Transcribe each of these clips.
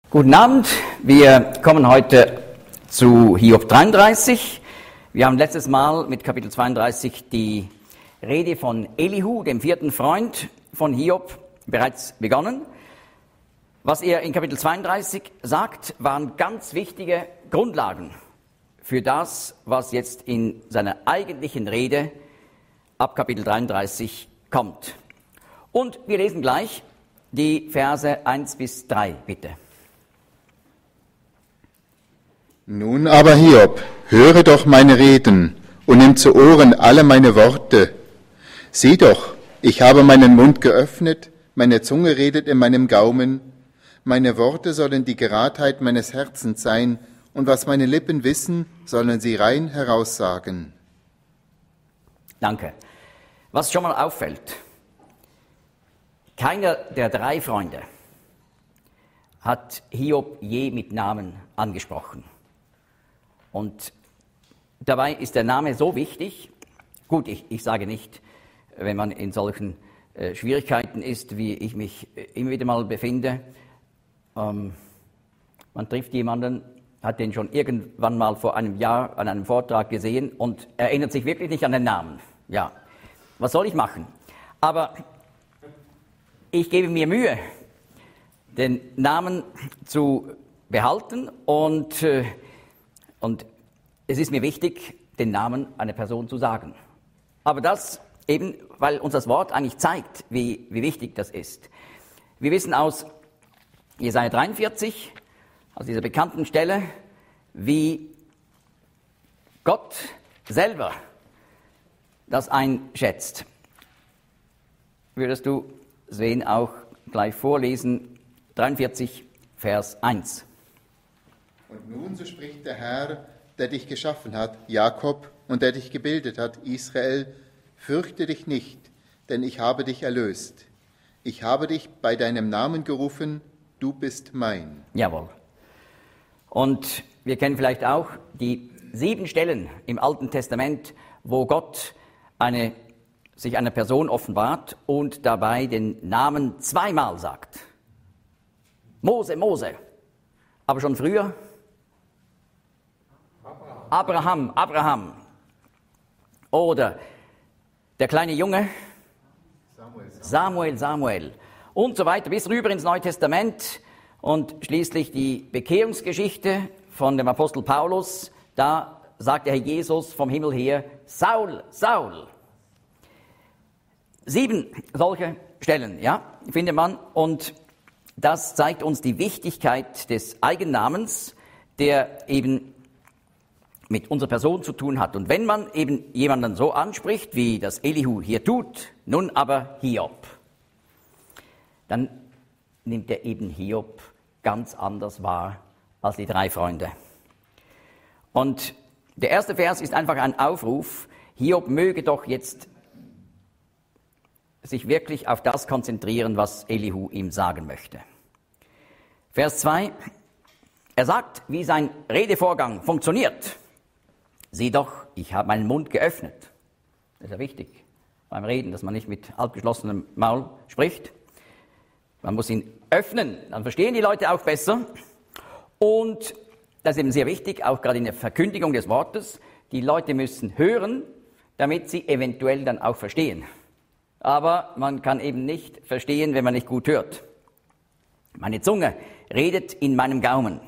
Guten Abend, wir kommen heute zu Hiob 33. Wir haben letztes Mal mit Kapitel 32 die Rede von Elihu, dem vierten Freund von Hiob, bereits begonnen. Was er in Kapitel 32 sagt, waren ganz wichtige Grundlagen für das, was jetzt in seiner eigentlichen Rede ab Kapitel 33 kommt. Und wir lesen gleich die Verse 1 bis 3, bitte. Nun aber Hiob, höre doch meine Reden und nimm zu Ohren alle meine Worte. Sieh doch, ich habe meinen Mund geöffnet, meine Zunge redet in meinem Gaumen. Meine Worte sollen die Geradheit meines Herzens sein, und was meine Lippen wissen, sollen sie rein heraussagen. Danke. Was schon mal auffällt, keiner der drei Freunde hat Hiob je mit Namen angesprochen. Und dabei ist der Name so wichtig. Gut, ich sage nicht, wenn man in solchen Schwierigkeiten ist, wie ich mich immer wieder mal befinde, man trifft jemanden, hat den schon irgendwann mal vor einem Jahr an einem Vortrag gesehen und erinnert sich wirklich nicht an den Namen. Ja, was soll ich machen? Aber ich gebe mir Mühe, den Namen zu behalten und es ist mir wichtig, den Namen einer Person zu sagen. Aber das eben, weil uns das Wort eigentlich zeigt, wie wichtig das ist. Wir wissen aus Jesaja 43, aus dieser bekannten Stelle, wie Gott selber das einschätzt. Würdest du Sven auch gleich vorlesen, 43, Vers 1. Und nun, so spricht der Herr, der dich geschaffen hat, Jakob, und der dich gebildet hat, Israel, fürchte dich nicht, denn ich habe dich erlöst. Ich habe dich bei deinem Namen gerufen, du bist mein. Jawohl. Und wir kennen vielleicht auch die 7 Stellen im Alten Testament, wo Gott sich einer Person offenbart und dabei den Namen zweimal sagt. Mose, Mose. Aber schon früher Abraham. Oder der kleine Junge Samuel. Und so weiter bis rüber ins Neue Testament und schließlich die Bekehrungsgeschichte von dem Apostel Paulus. Da sagt der Herr Jesus vom Himmel her, Saul, Saul. 7 solche Stellen, ja, findet man. Und das zeigt uns die Wichtigkeit des Eigennamens, der eben mit unserer Person zu tun hat. Und wenn man eben jemanden so anspricht, wie das Elihu hier tut, nun aber Hiob, dann nimmt er eben Hiob ganz anders wahr als die 3 Freunde. Und der erste Vers ist einfach ein Aufruf, Hiob möge doch jetzt sich wirklich auf das konzentrieren, was Elihu ihm sagen möchte. Vers 2, er sagt, wie sein Redevorgang funktioniert. Sieh doch, ich habe meinen Mund geöffnet. Das ist ja wichtig beim Reden, dass man nicht mit halbgeschlossenem Maul spricht. Man muss ihn öffnen, dann verstehen die Leute auch besser. Und das ist eben sehr wichtig, auch gerade in der Verkündigung des Wortes. Die Leute müssen hören, damit sie eventuell dann auch verstehen. Aber man kann eben nicht verstehen, wenn man nicht gut hört. Meine Zunge redet in meinem Gaumen.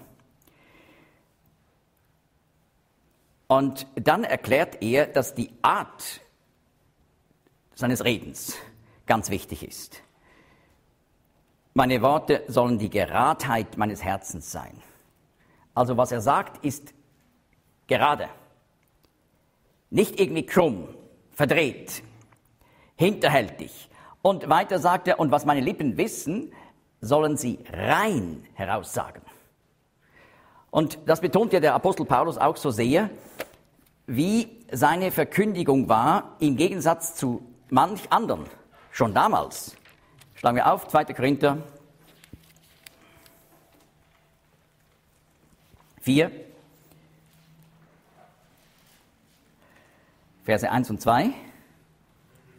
Und dann erklärt er, dass die Art seines Redens ganz wichtig ist. Meine Worte sollen die Geradheit meines Herzens sein. Also was er sagt, ist gerade. Nicht irgendwie krumm, verdreht, hinterhältig. Und weiter sagt er, und was meine Lippen wissen, sollen sie rein heraussagen. Und das betont ja der Apostel Paulus auch so sehr, wie seine Verkündigung war, im Gegensatz zu manch anderen, schon damals. Schlagen wir auf, 2. Korinther 4, Verse 1 und 2.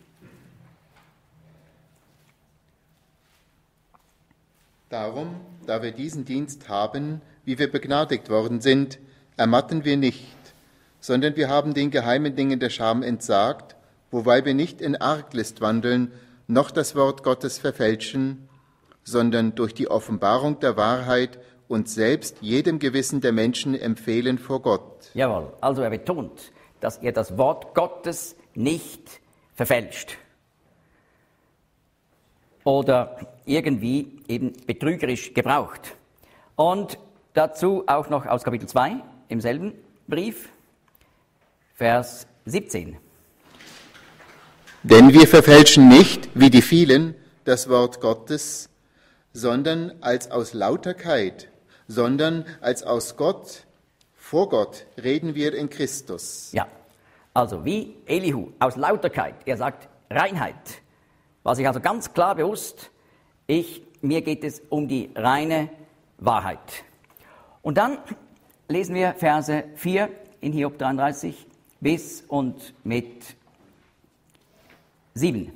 Darum, da wir diesen Dienst haben, wie wir begnadigt worden sind, ermatten wir nicht, sondern wir haben den geheimen Dingen der Scham entsagt, wobei wir nicht in Arglist wandeln, noch das Wort Gottes verfälschen, sondern durch die Offenbarung der Wahrheit uns selbst jedem Gewissen der Menschen empfehlen vor Gott. Jawohl, also er betont, dass er das Wort Gottes nicht verfälscht oder irgendwie eben betrügerisch gebraucht. Und dazu auch noch aus Kapitel 2 im selben Brief, Vers 17. Denn wir verfälschen nicht, wie die vielen, das Wort Gottes, sondern als aus Lauterkeit, sondern als aus Gott, vor Gott reden wir in Christus. Ja, also wie Elihu, aus Lauterkeit, er sagt Reinheit, war sich also ganz klar bewusst, mir geht es um die reine Wahrheit. Und dann lesen wir Verse 4 in Hiob 33 bis und mit 7.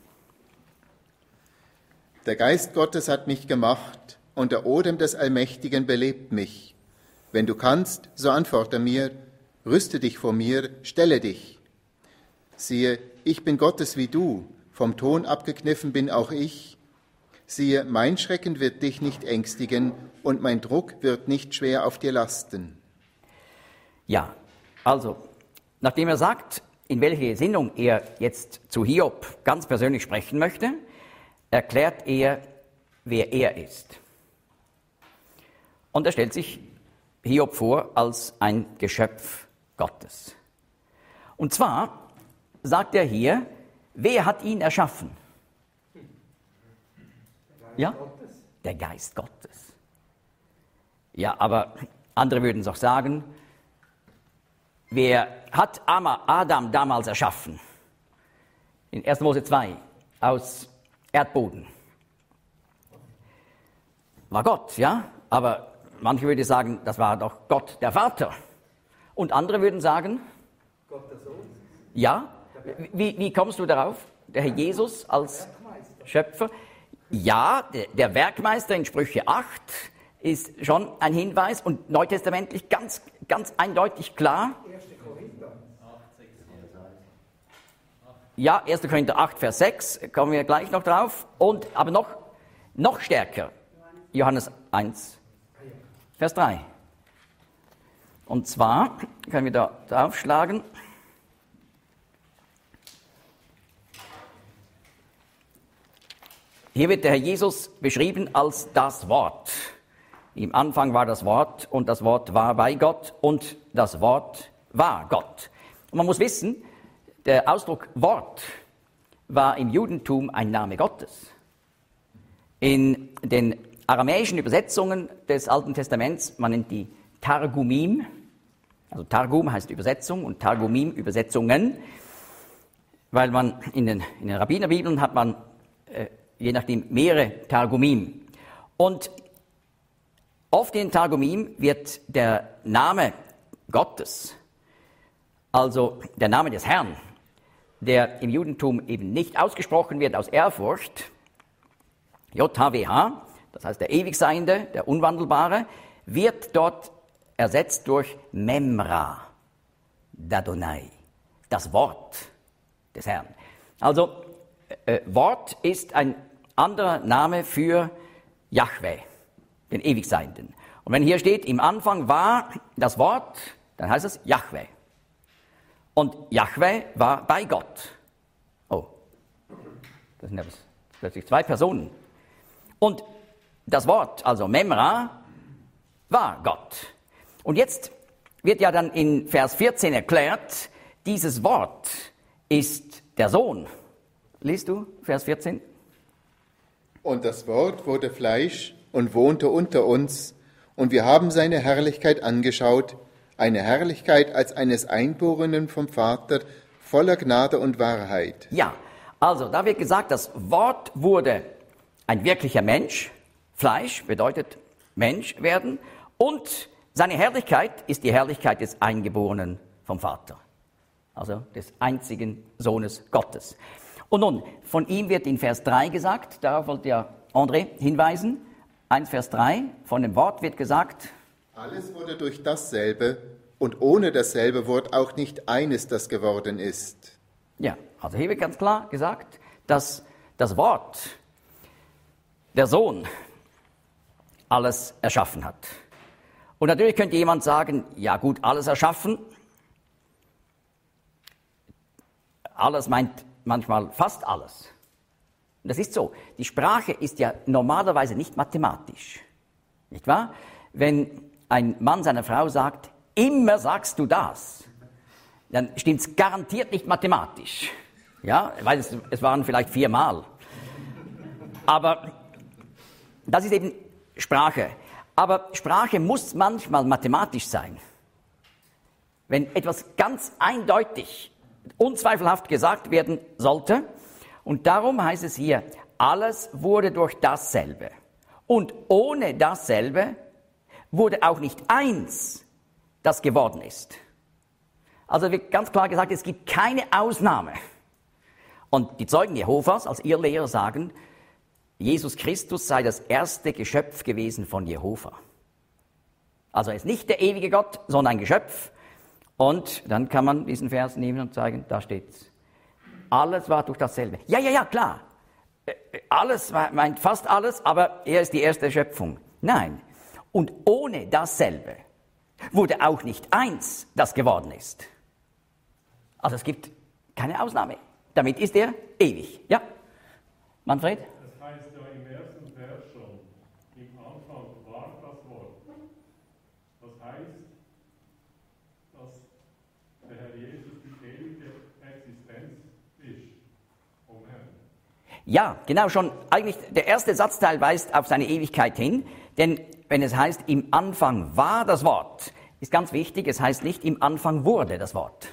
Der Geist Gottes hat mich gemacht und der Odem des Allmächtigen belebt mich. Wenn du kannst, so antworte mir, rüste dich vor mir, stelle dich. Siehe, ich bin Gottes wie du, vom Ton abgekniffen bin auch ich. Siehe, mein Schrecken wird dich nicht ängstigen und mein Druck wird nicht schwer auf dir lasten. Ja, also, nachdem er sagt, in welcher Gesinnung er jetzt zu Hiob ganz persönlich sprechen möchte, erklärt er, wer er ist. Und er stellt sich Hiob vor als ein Geschöpf Gottes. Und zwar sagt er hier, wer hat ihn erschaffen? Ja? Der Geist Gottes. Ja, aber andere würden es auch sagen, wer hat Adam damals erschaffen? In 1. Mose 2, aus Erdboden. War Gott, ja? Aber manche würden sagen, das war doch Gott, der Vater. Und andere würden sagen, Gott, der Sohn. Ja? Wie kommst du darauf? Der Herr Jesus als Schöpfer? Ja, der Werkmeister in Sprüche 8 ist schon ein Hinweis und neutestamentlich ganz eindeutig klar. 1. Korinther 8, 6. Ja, 1. Korinther 8, Vers 6, kommen wir gleich noch drauf. Aber noch stärker, Johannes 1, Vers 3. Und zwar können wir da draufschlagen. Hier wird der Herr Jesus beschrieben als das Wort. Im Anfang war das Wort und das Wort war bei Gott und das Wort war Gott. Und man muss wissen, der Ausdruck Wort war im Judentum ein Name Gottes. In den aramäischen Übersetzungen des Alten Testaments, man nennt die Targumim, also Targum heißt Übersetzung und Targumim Übersetzungen, weil man in den Rabbinerbibeln hat man je nachdem mehrere Targumim. Und oft in den Targumim wird der Name Gottes, also der Name des Herrn, der im Judentum eben nicht ausgesprochen wird aus Ehrfurcht, JHWH, das heißt der Ewigseiende, der Unwandelbare, wird dort ersetzt durch Memra, Dadonai, das Wort des Herrn. Also Wort ist ein anderer Name für Jahwe, den Ewigseienden. Und wenn hier steht, im Anfang war das Wort, dann heißt es Jahwe. Und Jahwe war bei Gott. Oh, das sind jetzt plötzlich zwei Personen. Und das Wort, also Memra, war Gott. Und jetzt wird ja dann in Vers 14 erklärt, dieses Wort ist der Sohn. Liest du Vers 14? Und das Wort wurde Fleisch und wohnte unter uns, und wir haben seine Herrlichkeit angeschaut, eine Herrlichkeit als eines Eingeborenen vom Vater, voller Gnade und Wahrheit. Ja, also da wird gesagt, das Wort wurde ein wirklicher Mensch, Fleisch bedeutet Mensch werden, und seine Herrlichkeit ist die Herrlichkeit des Eingeborenen vom Vater, also des einzigen Sohnes Gottes. Und nun, von ihm wird in Vers 3 gesagt, darauf wollte ja André hinweisen, 1, Vers 3, von dem Wort wird gesagt, alles wurde durch dasselbe, und ohne dasselbe wurde auch nicht eines, das geworden ist. ja, also hier wird ganz klar gesagt, dass das Wort, der Sohn, alles erschaffen hat. Und natürlich könnte jemand sagen, ja gut, alles erschaffen. Alles meint manchmal fast alles. Und das ist so. Die Sprache ist ja normalerweise nicht mathematisch. Nicht wahr? Wenn ein Mann seiner Frau sagt, immer sagst du das, dann stimmt es garantiert nicht mathematisch. Ja, weil es waren vielleicht 4 Mal. Aber das ist eben Sprache. Aber Sprache muss manchmal mathematisch sein. Wenn etwas ganz eindeutig, unzweifelhaft gesagt werden sollte, und darum heißt es hier, alles wurde durch dasselbe. Und ohne dasselbe wurde auch nicht eins, das geworden ist. Also wird ganz klar gesagt, es gibt keine Ausnahme. Und die Zeugen Jehovas als Irrlehrer sagen, Jesus Christus sei das erste Geschöpf gewesen von Jehova. Also er ist nicht der ewige Gott, sondern ein Geschöpf. Und dann kann man diesen Vers nehmen und sagen, da steht's. Alles war durch dasselbe. Ja, klar. Alles meint fast alles, aber er ist die erste Schöpfung. Nein. Und ohne dasselbe wurde auch nicht eins, das geworden ist. Also es gibt keine Ausnahme. Damit ist er ewig. Ja? Manfred? Das heißt ja im ersten Vers schon, im Anfang war das Wort. Das heißt, dass der Herr Jesus die ewige Existenz ist. Amen. Ja, genau, schon eigentlich der erste Satzteil weist auf seine Ewigkeit hin, denn wenn es heißt, im Anfang war das Wort, ist ganz wichtig, es heißt nicht, im Anfang wurde das Wort,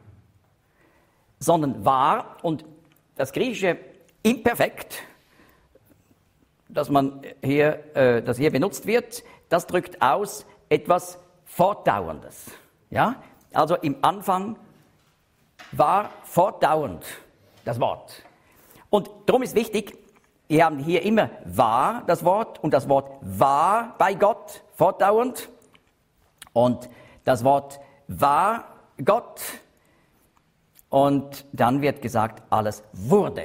sondern war, und das griechische Imperfekt, das hier benutzt wird, das drückt aus etwas Fortdauerndes. Ja? Also im Anfang war fortdauernd das Wort. Und darum ist wichtig, wir haben hier immer war das Wort und das Wort war bei Gott fortdauernd und das Wort war Gott und dann wird gesagt, alles wurde.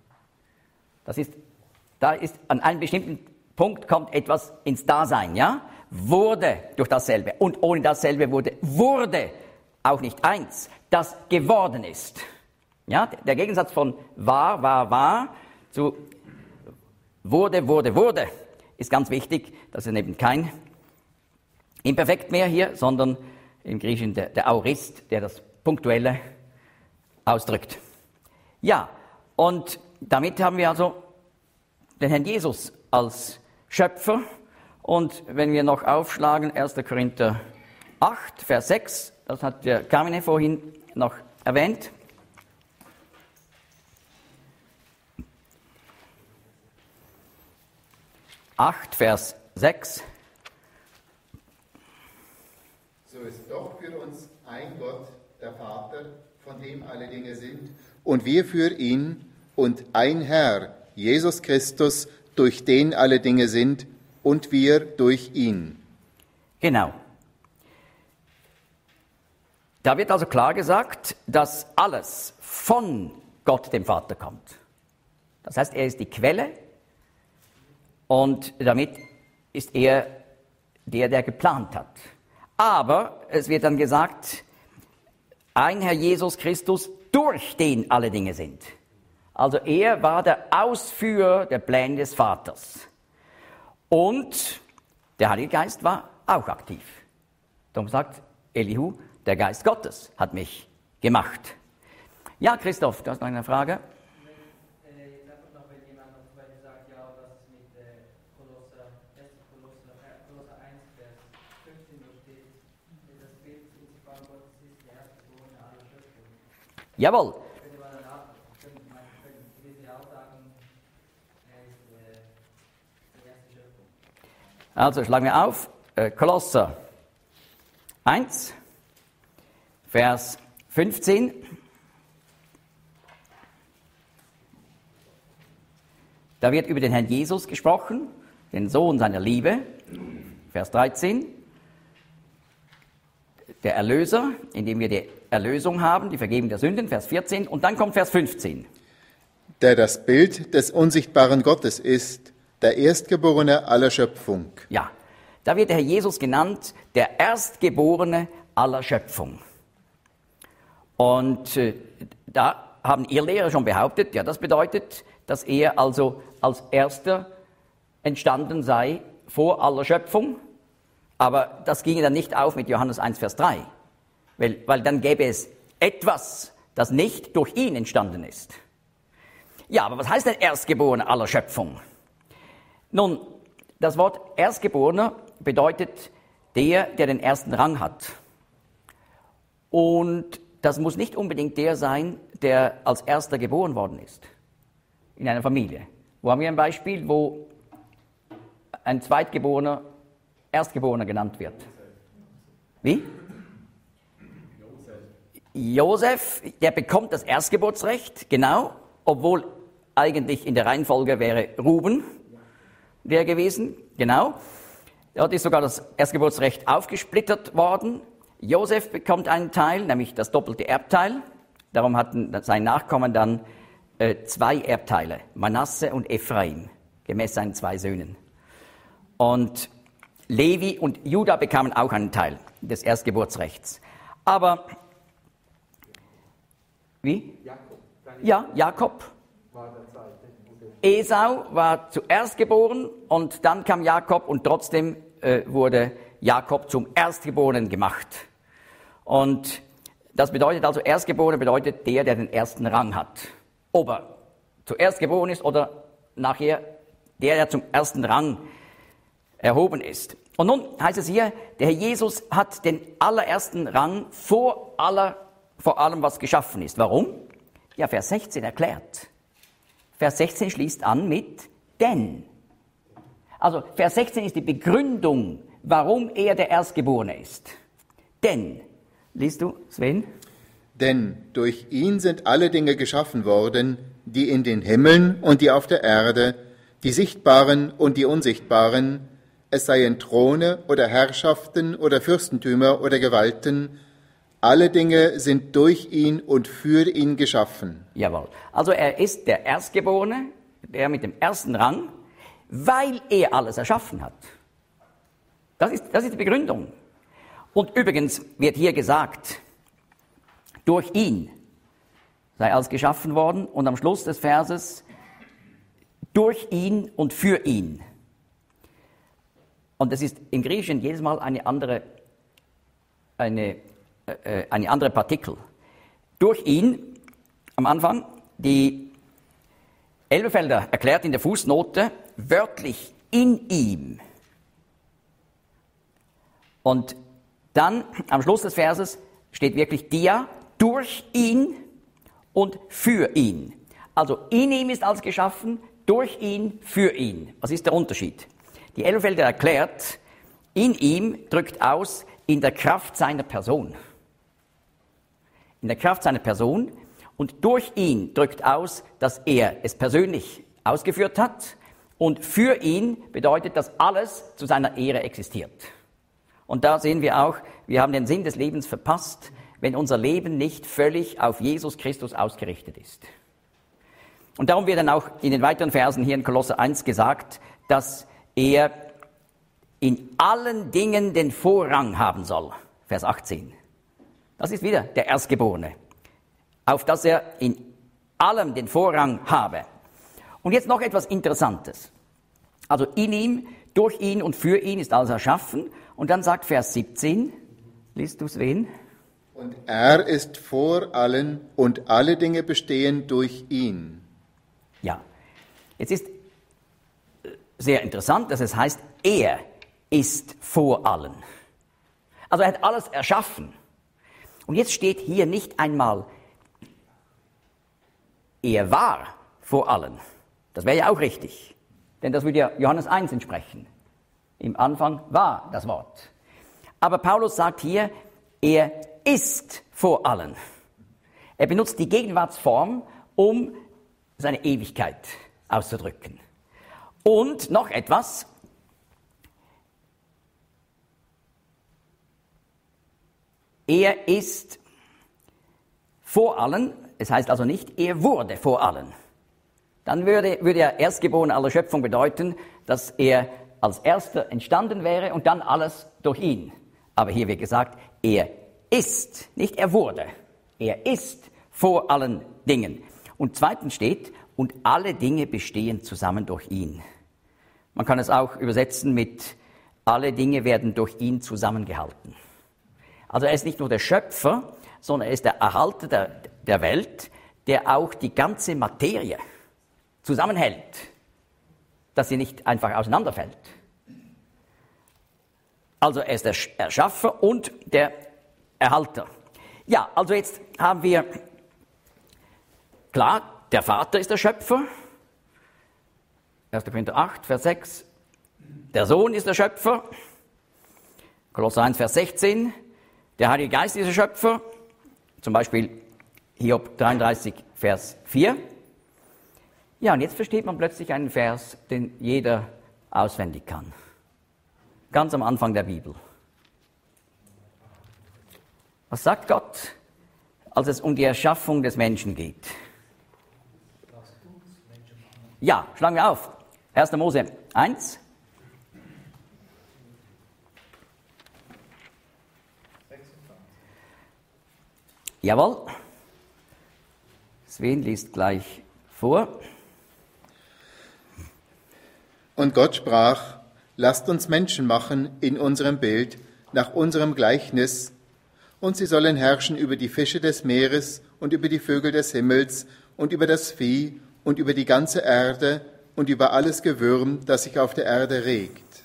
Da ist an einem bestimmten Punkt kommt etwas ins Dasein, ja? Wurde durch dasselbe und ohne dasselbe wurde auch nicht eins, das geworden ist. Ja, der Gegensatz von war zu wurde ist ganz wichtig. Das ist eben kein Imperfekt mehr hier, sondern im Griechischen der Aorist, der das Punktuelle ausdrückt. Ja, und damit haben wir also den Herrn Jesus als Schöpfer. Und wenn wir noch aufschlagen, 1. Korinther 8, Vers 6, das hat der Carmine vorhin noch erwähnt. Vers 6. So ist doch für uns ein Gott, der Vater, von dem alle Dinge sind, und wir für ihn, und ein Herr, Jesus Christus, durch den alle Dinge sind, und wir durch ihn. Genau. Da wird also klar gesagt, dass alles von Gott, dem Vater, kommt. Das heißt, er ist die Quelle und damit ist er der geplant hat. Aber es wird dann gesagt, ein Herr Jesus Christus, durch den alle Dinge sind. Also er war der Ausführer der Pläne des Vaters. Und der Heilige Geist war auch aktiv. Darum sagt Elihu, der Geist Gottes hat mich gemacht. Ja, Christoph, du hast noch eine Frage? Jetzt einfach noch, wenn jemand noch weiter sagt, ja, was es mit Kolosser 1, Vers 15 noch steht, das Bild in Form Gottes ist der Erstgeborene aller Schöpfung. Jawohl. Könnte man danach, könnte wir auch sagen, er ist die erste Schöpfung. Also schlagen wir auf, Kolosser 1, Vers 15. Da wird über den Herrn Jesus gesprochen den Sohn seiner Liebe, Vers 13, der Erlöser, indem wir die Erlösung haben, die Vergebung der Sünden, Vers 14, und dann kommt Vers 15. Der das Bild des unsichtbaren Gottes ist, der Erstgeborene aller Schöpfung. Ja, da wird der Herr Jesus genannt, der Erstgeborene aller Schöpfung. Und da haben ihr Lehrer schon behauptet, ja, das bedeutet, dass er also als Erster entstanden sei vor aller Schöpfung. Aber das ginge dann nicht auf mit Johannes 1, Vers 3. Weil dann gäbe es etwas, das nicht durch ihn entstanden ist. Ja, aber was heißt denn Erstgeborener aller Schöpfung? Nun, das Wort Erstgeborener bedeutet der den ersten Rang hat. Und das muss nicht unbedingt der sein, der als Erster geboren worden ist in einer Familie. Wo haben wir ein Beispiel, wo ein Zweitgeborener Erstgeborener genannt wird? Wie? Josef, der bekommt das Erstgeburtsrecht, genau, obwohl eigentlich in der Reihenfolge wäre Ruben der gewesen, genau. Dort ist sogar das Erstgeburtsrecht aufgesplittert worden. Josef bekommt einen Teil, nämlich das doppelte Erbteil. Darum hatten seine Nachkommen dann 2 Erbteile, Manasse und Ephraim, gemäß seinen 2 Söhnen. Und Levi und Juda bekamen auch einen Teil des Erstgeburtsrechts. Aber, wie? Jakob. Esau war zuerst geboren und dann kam Jakob und trotzdem wurde Jakob zum Erstgeborenen gemacht. Und das bedeutet also, Erstgeborener bedeutet der den ersten Rang hat. Ob er zuerst geboren ist oder nachher der zum ersten Rang erhoben ist. Und nun heißt es hier, der Herr Jesus hat den allerersten Rang vor allem, was geschaffen ist. Warum? Ja, Vers 16 erklärt. Vers 16 schließt an mit denn. Also Vers 16 ist die Begründung, warum er der Erstgeborene ist. Denn, liest du, Sven? Denn durch ihn sind alle Dinge geschaffen worden, die in den Himmeln und die auf der Erde, die sichtbaren und die unsichtbaren, es seien Throne oder Herrschaften oder Fürstentümer oder Gewalten, alle Dinge sind durch ihn und für ihn geschaffen. Jawohl. Also er ist der Erstgeborene, der mit dem ersten Rang, weil er alles erschaffen hat. Das ist die Begründung. Und übrigens wird hier gesagt, durch ihn sei alles geschaffen worden und am Schluss des Verses, durch ihn und für ihn. Und das ist im Griechischen jedes Mal eine andere Partikel. Durch ihn, am Anfang, die Elberfelder erklärt in der Fußnote, wörtlich in ihm. Und dann am Schluss des Verses steht wirklich dia, durch ihn und für ihn. Also in ihm ist alles geschaffen, durch ihn, für ihn. Was ist der Unterschied? Die Elberfelder erklärt, in ihm drückt aus, in der Kraft seiner Person. In der Kraft seiner Person und durch ihn drückt aus, dass er es persönlich ausgeführt hat und für ihn bedeutet, dass alles zu seiner Ehre existiert. Und da sehen wir auch, wir haben den Sinn des Lebens verpasst, wenn unser Leben nicht völlig auf Jesus Christus ausgerichtet ist. Und darum wird dann auch in den weiteren Versen hier in Kolosser 1 gesagt, dass er in allen Dingen den Vorrang haben soll. Vers 18. Das ist wieder der Erstgeborene, auf dass er in allem den Vorrang habe. Und jetzt noch etwas Interessantes. Also in ihm, durch ihn und für ihn ist alles erschaffen. Und dann sagt Vers 17, liest du es wen? Und er ist vor allen und alle Dinge bestehen durch ihn. Ja, jetzt ist sehr interessant, dass es heißt, er ist vor allen. Also er hat alles erschaffen. Und jetzt steht hier nicht einmal, er war vor allen. Das wäre ja auch richtig, denn das würde ja Johannes 1 entsprechen. Im Anfang war das Wort. Aber Paulus sagt hier, er ist vor allen. Er benutzt die Gegenwartsform, um seine Ewigkeit auszudrücken. Und noch etwas, er ist vor allen, es heißt also nicht, er wurde vor allen. Dann würde er Erstgeborener aller Schöpfung bedeuten, dass er als Erster entstanden wäre und dann alles durch ihn. Aber hier wird gesagt, er ist, nicht er wurde, er ist vor allen Dingen. Und zweitens steht, und alle Dinge bestehen zusammen durch ihn. Man kann es auch übersetzen mit, alle Dinge werden durch ihn zusammengehalten. Also er ist nicht nur der Schöpfer, sondern er ist der Erhalter der Welt, der auch die ganze Materie zusammenhält, dass sie nicht einfach auseinanderfällt. Also er ist der Erschaffer und der Erhalter. Ja, also jetzt haben wir, klar, der Vater ist der Schöpfer, 1. Korinther 8, Vers 6, der Sohn ist der Schöpfer, Kolosser 1, Vers 16, der Heilige Geist ist der Schöpfer, zum Beispiel Hiob 33, Vers 4. Ja, und jetzt versteht man plötzlich einen Vers, den jeder auswendig kann. Ganz am Anfang der Bibel. Was sagt Gott, als es um die Erschaffung des Menschen geht? Ja, schlagen wir auf. 1. Mose 1. Jawohl. Sven liest gleich vor. Und Gott sprach, lasst uns Menschen machen in unserem Bild, nach unserem Gleichnis, und sie sollen herrschen über die Fische des Meeres und über die Vögel des Himmels und über das Vieh und über die ganze Erde und über alles Gewürm, das sich auf der Erde regt.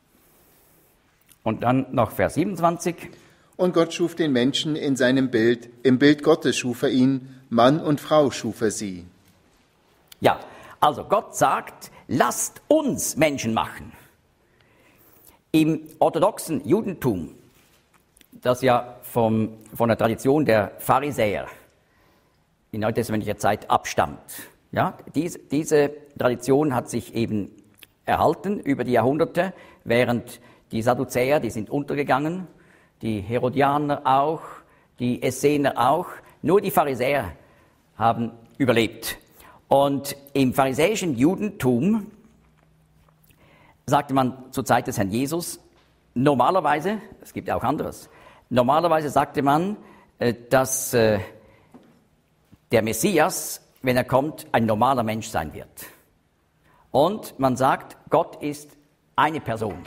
Und dann noch Vers 27. Und Gott schuf den Menschen in seinem Bild, im Bild Gottes schuf er ihn, Mann und Frau schuf er sie. Ja, also Gott sagt, lasst uns Menschen machen. Im orthodoxen Judentum, das ja von der Tradition der Pharisäer in neutestamentlicher Zeit abstammt, ja, diese Tradition hat sich eben erhalten über die Jahrhunderte, während die Sadduzäer, die sind untergegangen, die Herodianer auch, die Essener auch, nur die Pharisäer haben überlebt. Und im pharisäischen Judentum sagte man zur Zeit des Herrn Jesus, normalerweise, es gibt ja auch anderes, normalerweise sagte man, dass der Messias, wenn er kommt, ein normaler Mensch sein wird. Und man sagt, Gott ist eine Person.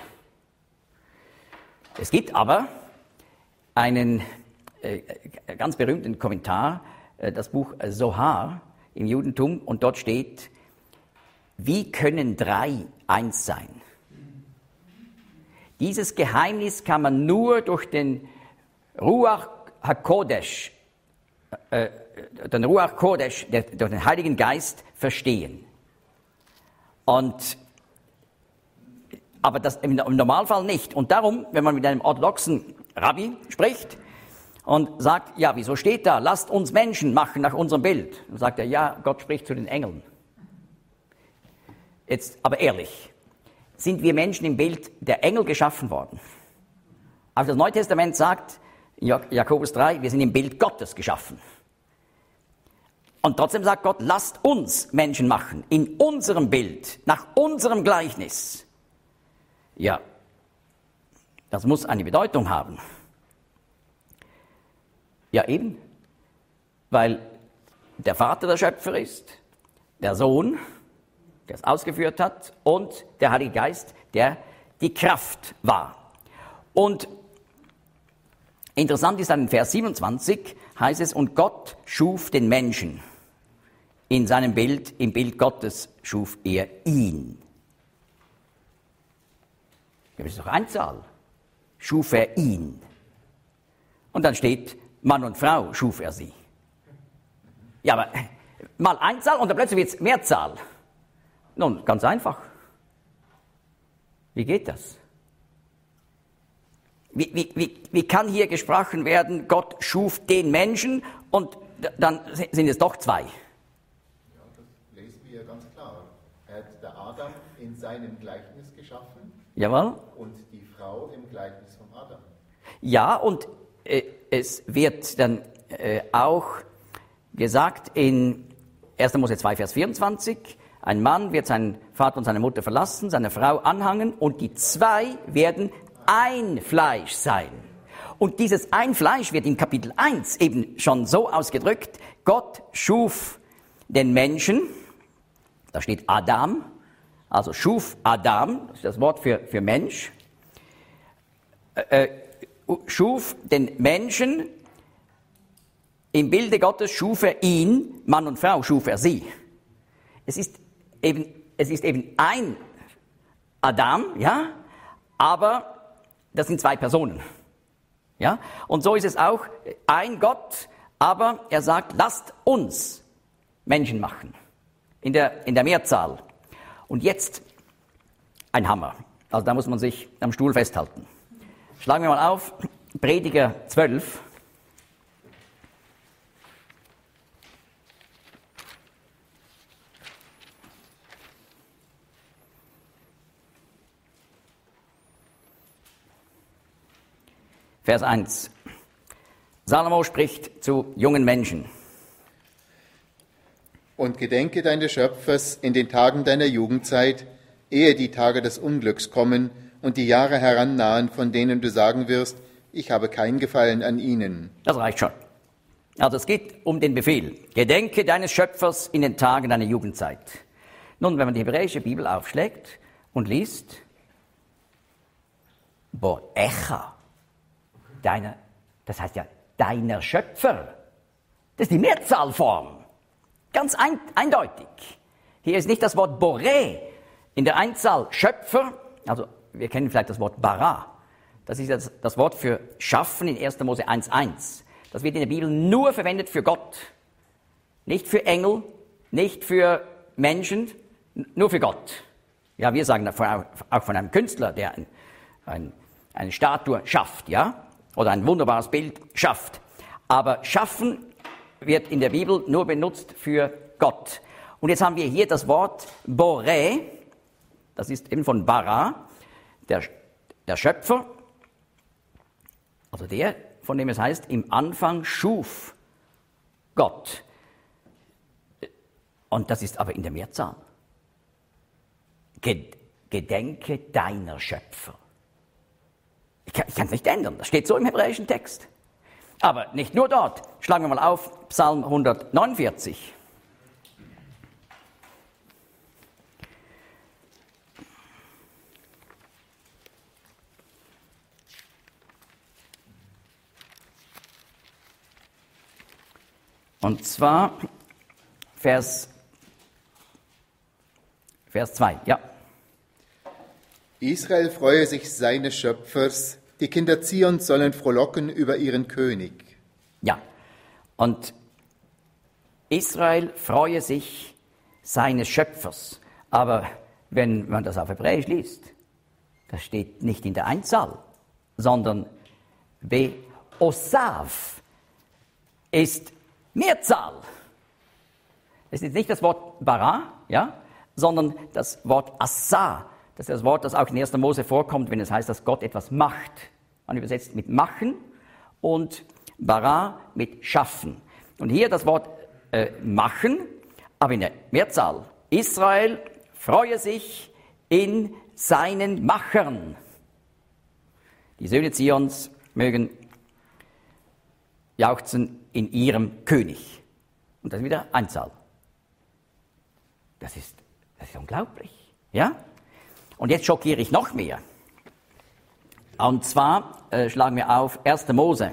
Es gibt aber einen ganz berühmten Kommentar, das Buch Zohar im Judentum, und dort steht, wie können drei eins sein? Dieses Geheimnis kann man nur durch den Ruach HaKodesh, durch den Heiligen Geist verstehen. Aber das im Normalfall nicht. Und darum, wenn man mit einem orthodoxen Rabbi spricht und sagt, ja, wieso steht da, lasst uns Menschen machen nach unserem Bild, dann sagt er, ja, Gott spricht zu den Engeln. Jetzt, aber ehrlich, sind wir Menschen im Bild der Engel geschaffen worden? Auch das Neue Testament sagt, Jakobus 3, wir sind im Bild Gottes geschaffen. Und trotzdem sagt Gott, lasst uns Menschen machen, in unserem Bild, nach unserem Gleichnis. Ja, das muss eine Bedeutung haben. Ja, eben, weil der Vater der Schöpfer ist, der Sohn, der es ausgeführt hat, und der Heilige Geist, der die Kraft war. Und interessant ist dann in Vers 27, heißt es, und Gott schuf den Menschen. In seinem Bild, im Bild Gottes schuf er ihn. Ja, das ist doch Einzahl. Schuf er ihn. Und dann steht, Mann und Frau schuf er sie. Ja, aber mal Einzahl und dann plötzlich wird es Mehrzahl. Nun, ganz einfach. Wie geht das? Wie kann hier gesprochen werden, Gott schuf den Menschen und dann sind es doch zwei? Ja, das lesen wir ganz klar. Er hat der Adam in seinem Gleichnis geschaffen. Jawohl. Und die Frau im Gleichnis von Adam. Ja, und es wird dann auch gesagt in 1. Mose 2, Vers 24, ein Mann wird seinen Vater und seine Mutter verlassen, seine Frau anhangen und die zwei werden ein Fleisch sein. Und dieses ein Fleisch wird in Kapitel 1 eben schon so ausgedrückt, Gott schuf den Menschen, da steht Adam, also schuf Adam, das ist das Wort für Mensch, schuf den Menschen, im Bilde Gottes schuf er ihn, Mann und Frau schuf er sie. Es ist eben ein Adam, ja, aber das sind zwei Personen. Ja? Und so ist es auch ein Gott, aber er sagt, lasst uns Menschen machen, in der Mehrzahl. Und jetzt ein Hammer, also da muss man sich am Stuhl festhalten. Schlagen wir mal auf, Prediger 12. Vers 1. Salomo spricht zu jungen Menschen. Und gedenke deines Schöpfers in den Tagen deiner Jugendzeit, ehe die Tage des Unglücks kommen und die Jahre herannahen, von denen du sagen wirst, ich habe kein Gefallen an ihnen. Das reicht schon. Also es geht um den Befehl. Gedenke deines Schöpfers in den Tagen deiner Jugendzeit. Nun, wenn man die hebräische Bibel aufschlägt und liest, Borecha, das heißt ja deiner Schöpfer. Das ist die Mehrzahlform. Ganz eindeutig. Hier ist nicht das Wort Boré in der Einzahl Schöpfer, also wir kennen vielleicht das Wort Bara. Das ist das Wort für Schaffen in 1. Mose 1,1. Das wird in der Bibel nur verwendet für Gott. Nicht für Engel, nicht für Menschen, nur für Gott. Ja, wir sagen auch von einem Künstler, der eine Statue schafft, ja, oder ein wunderbares Bild schafft. Aber schaffen wird in der Bibel nur benutzt für Gott. Und jetzt haben wir hier das Wort Boré, das ist eben von Bara, der Schöpfer, also der, von dem es heißt, im Anfang schuf Gott. Und das ist aber in der Mehrzahl. Gedenke deiner Schöpfer. Ich kann es nicht ändern, das steht so im hebräischen Text. Aber nicht nur dort. Schlagen wir mal auf, Psalm 149. Und zwar Vers 2, ja. Israel freue sich seines Schöpfers, die Kinder Zions sollen frohlocken über ihren König. Ja, und Israel freue sich seines Schöpfers. Aber wenn man das auf Hebräisch liest, das steht nicht in der Einzahl, sondern Be-Osav ist Mehrzahl. Es ist nicht das Wort Bara, ja, sondern das Wort Assa. Das ist das Wort, das auch in 1. Mose vorkommt, wenn es heißt, dass Gott etwas macht. Man übersetzt mit machen und Bara mit schaffen. Und hier das Wort machen, aber in der Mehrzahl. Israel freue sich in seinen Machern. Die Söhne Zions mögen jauchzen in ihrem König. Und das ist wieder Einzahl. Das ist unglaublich. Ja? Und jetzt schockiere ich noch mehr. Und zwar schlagen wir auf 1. Mose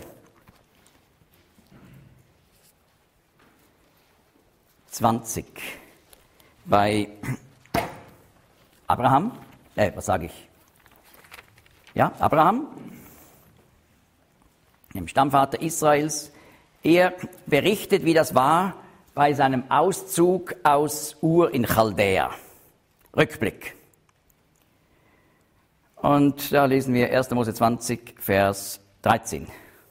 20 bei Abraham. Was sage ich? Ja, Abraham, dem Stammvater Israels. Er berichtet, wie das war bei seinem Auszug aus Ur in Chaldea. Rückblick. Und da lesen wir 1. Mose 20, Vers 13.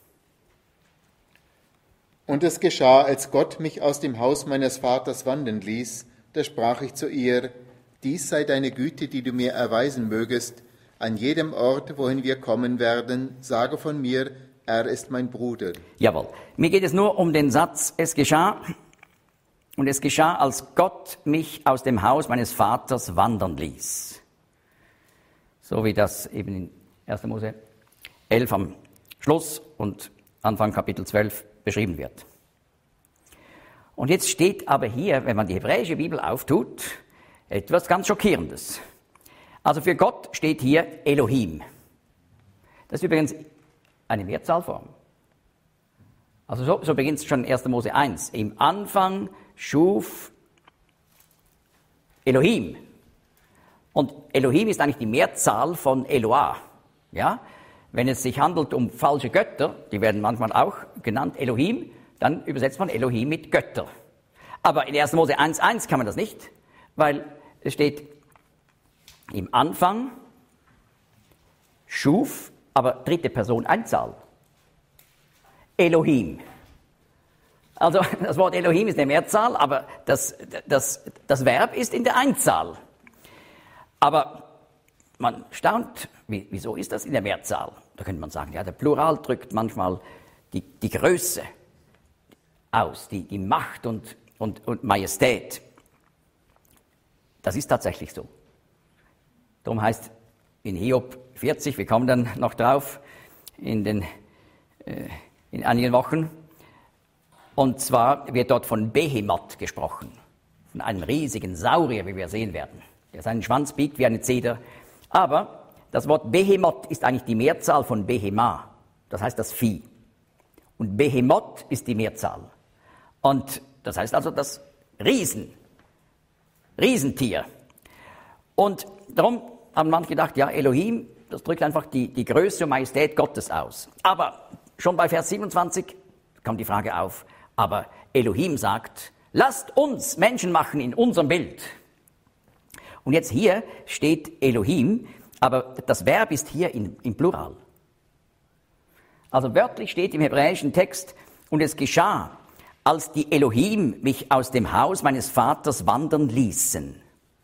Und es geschah, als Gott mich aus dem Haus meines Vaters wandern ließ, da sprach ich zu ihr, dies sei deine Güte, die du mir erweisen mögest, an jedem Ort, wohin wir kommen werden, sage von mir, er ist mein Bruder. Jawohl. Mir geht es nur um den Satz, es geschah, und es geschah, als Gott mich aus dem Haus meines Vaters wandern ließ. So wie das eben in 1. Mose 11 am Schluss und Anfang Kapitel 12 beschrieben wird. Und jetzt steht aber hier, wenn man die hebräische Bibel auftut, etwas ganz Schockierendes. Also für Gott steht hier Elohim. Das ist übrigens eine Mehrzahlform. Also so beginnt es schon in 1. Mose 1. Im Anfang schuf Elohim. Und Elohim ist eigentlich die Mehrzahl von Eloah. Ja? Wenn es sich handelt um falsche Götter, die werden manchmal auch genannt Elohim, dann übersetzt man Elohim mit Götter. Aber in 1. Mose 1,1 kann man das nicht, weil es steht im Anfang schuf, aber dritte Person Einzahl. Elohim. Also das Wort Elohim ist eine Mehrzahl, aber das Verb ist in der Einzahl. Aber man staunt, wieso ist das in der Mehrzahl? Da könnte man sagen, ja, der Plural drückt manchmal die Größe aus, die Macht und Majestät. Das ist tatsächlich so. Darum heißt in Hiob 40, wir kommen dann noch drauf in einigen Wochen, und zwar wird dort von Behemoth gesprochen, von einem riesigen Saurier, wie wir sehen werden, der seinen Schwanz biegt wie eine Zeder. Aber das Wort Behemoth ist eigentlich die Mehrzahl von Behema, das heißt das Vieh. Und Behemoth ist die Mehrzahl. Und das heißt also das Riesentier. Und darum haben manche gedacht, ja, Elohim, das drückt einfach die Größe und Majestät Gottes aus. Aber schon bei Vers 27 kommt die Frage auf, aber Elohim sagt, lasst uns Menschen machen in unserem Bild. Und jetzt hier steht Elohim, aber das Verb ist hier im Plural. Also wörtlich steht im hebräischen Text, und es geschah, als die Elohim mich aus dem Haus meines Vaters wandern ließen.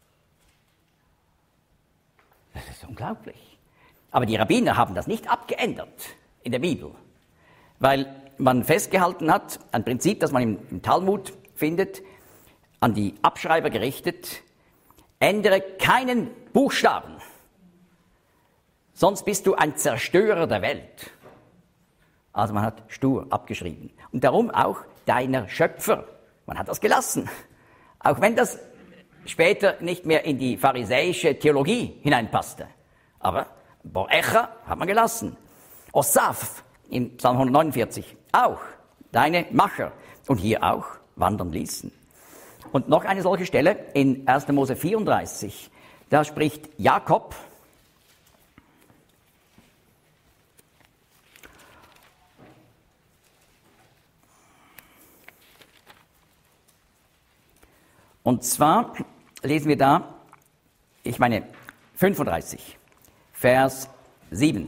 Das ist unglaublich. Aber die Rabbiner haben das nicht abgeändert in der Bibel, weil man festgehalten hat, ein Prinzip, das man im Talmud findet, an die Abschreiber gerichtet, ändere keinen Buchstaben, sonst bist du ein Zerstörer der Welt. Also man hat stur abgeschrieben. Und darum auch deiner Schöpfer. Man hat das gelassen. Auch wenn das später nicht mehr in die pharisäische Theologie hineinpasste. Aber Borecha hat man gelassen. Osaf im Psalm 149 auch. Deine Macher. Und hier auch wandern ließen. Und noch eine solche Stelle in 1. Mose 34. Da spricht Jakob. Und zwar lesen wir da, 35, Vers 7.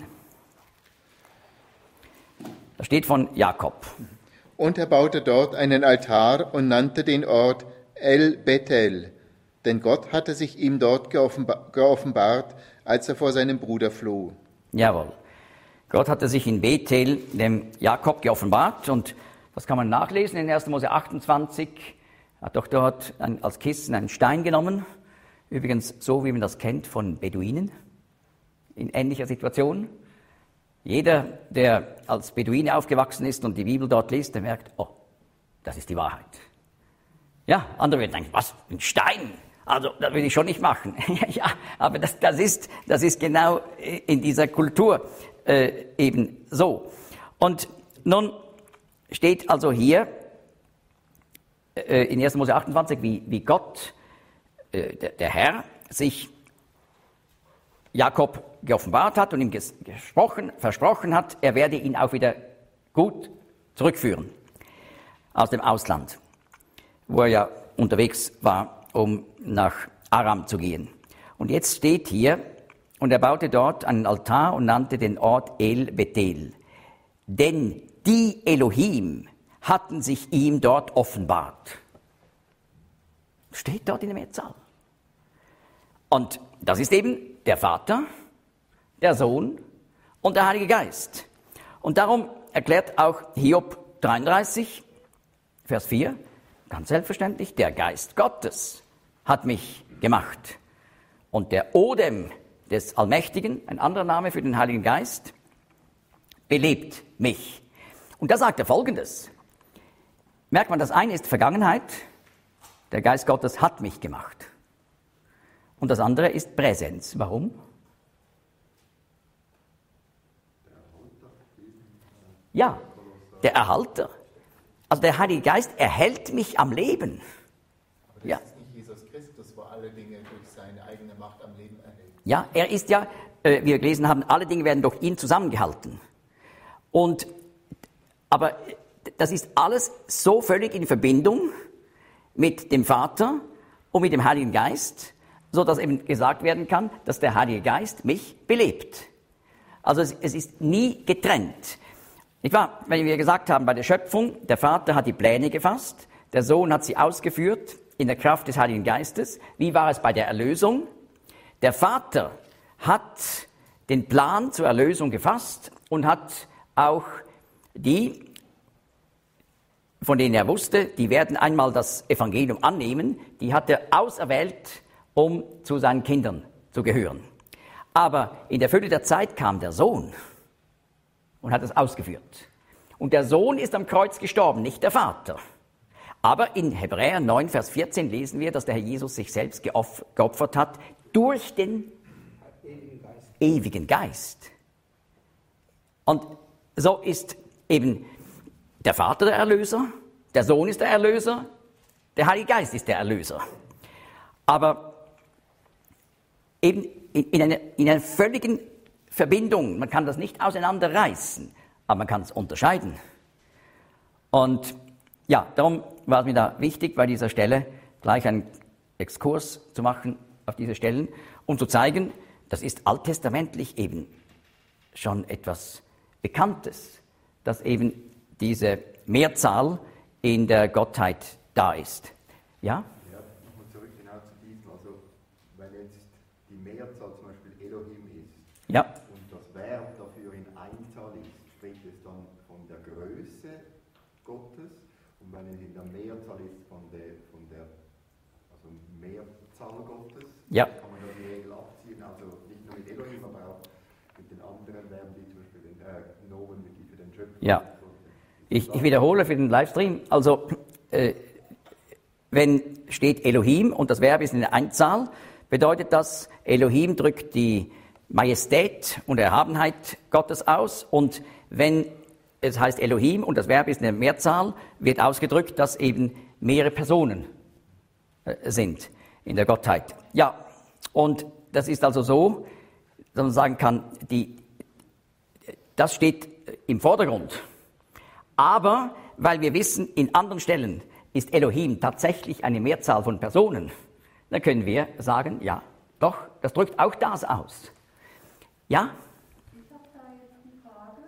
Da steht von Jakob. Und er baute dort einen Altar und nannte den Ort El Bethel, denn Gott hatte sich ihm dort geoffenbart, als er vor seinem Bruder floh. Jawohl. Gott hatte sich in Bethel dem Jakob geoffenbart, und das kann man nachlesen in 1. Mose 28. Hat doch dort als Kissen einen Stein genommen, übrigens so, wie man das kennt von Beduinen, in ähnlicher Situation. Jeder, der als Beduine aufgewachsen ist und die Bibel dort liest, der merkt, oh, das ist die Wahrheit. Ja, andere werden denken, was, ein Stein? Also, das will ich schon nicht machen. Ja, aber das ist genau in dieser Kultur eben so. Und nun steht also hier, in 1. Mose 28, wie Gott, der Herr, sich Jakob geoffenbart hat und ihm versprochen hat, er werde ihn auch wieder gut zurückführen aus dem Ausland, wo er ja unterwegs war, um nach Aram zu gehen. Und jetzt steht hier, und er baute dort einen Altar und nannte den Ort El Bethel, denn die Elohim hatten sich ihm dort offenbart. Steht dort in der Mehrzahl. Und das ist eben der Vater, der Sohn und der Heilige Geist. Und darum erklärt auch Hiob 33, Vers 4, ganz selbstverständlich, der Geist Gottes hat mich gemacht. Und der Odem des Allmächtigen, ein anderer Name für den Heiligen Geist, belebt mich. Und da sagt er Folgendes. Merkt man, das eine ist Vergangenheit, der Geist Gottes hat mich gemacht. Und das andere ist Präsenz. Warum? Ja, der Erhalter. Also der Heilige Geist erhält mich am Leben. Aber das Ja. ist nicht Jesus Christus, wo alle Dinge durch seine eigene Macht am Leben erhält. Ja, er ist ja, wie wir gelesen haben, alle Dinge werden durch ihn zusammengehalten. Aber das ist alles so völlig in Verbindung mit dem Vater und mit dem Heiligen Geist, so dass eben gesagt werden kann, dass der Heilige Geist mich belebt. Also es ist nie getrennt. Nicht wahr? Wenn wir gesagt haben, bei der Schöpfung, der Vater hat die Pläne gefasst, der Sohn hat sie ausgeführt in der Kraft des Heiligen Geistes. Wie war es bei der Erlösung? Der Vater hat den Plan zur Erlösung gefasst und hat auch die, von denen er wusste, die werden einmal das Evangelium annehmen, die hat er auserwählt, um zu seinen Kindern zu gehören. Aber in der Fülle der Zeit kam der Sohn und hat es ausgeführt. Und der Sohn ist am Kreuz gestorben, nicht der Vater. Aber in Hebräer 9, Vers 14 lesen wir, dass der Herr Jesus sich selbst geopfert hat durch den ewigen Geist. Und so ist eben der Vater der Erlöser, der Sohn ist der Erlöser, der Heilige Geist ist der Erlöser. Aber eben in einer völligen Verbindung, man kann das nicht auseinanderreißen, aber man kann es unterscheiden. Und ja, darum war es mir da wichtig, bei dieser Stelle gleich einen Exkurs zu machen auf diese Stellen, um zu zeigen, das ist alttestamentlich eben schon etwas Bekanntes, dass eben diese Mehrzahl in der Gottheit da ist. Ja? Ja, nochmal zurück genau zu diesem, also wenn jetzt die Mehrzahl zum Beispiel Elohim ist Ja. und das Verb dafür in Einzahl ist, spricht es dann von der Größe Gottes und wenn es in der Mehrzahl ist von der also Mehrzahl Gottes, Ja. kann man da die Regel abziehen, also nicht nur mit Elohim, aber auch mit den anderen Verben, wie zum Beispiel den Nomen, die für den Schöpfer. Ja. Ich wiederhole für den Livestream, also wenn steht Elohim und das Verb ist in der Einzahl, bedeutet das, Elohim drückt die Majestät und Erhabenheit Gottes aus und wenn es heißt Elohim und das Verb ist in der Mehrzahl, wird ausgedrückt, dass eben mehrere Personen sind in der Gottheit. Ja, und das ist also so, dass man sagen kann, das steht im Vordergrund. Aber weil wir wissen, in anderen Stellen ist Elohim tatsächlich eine Mehrzahl von Personen, dann können wir sagen, ja, doch, das drückt auch das aus. Ja? Ich habe da jetzt die Frage,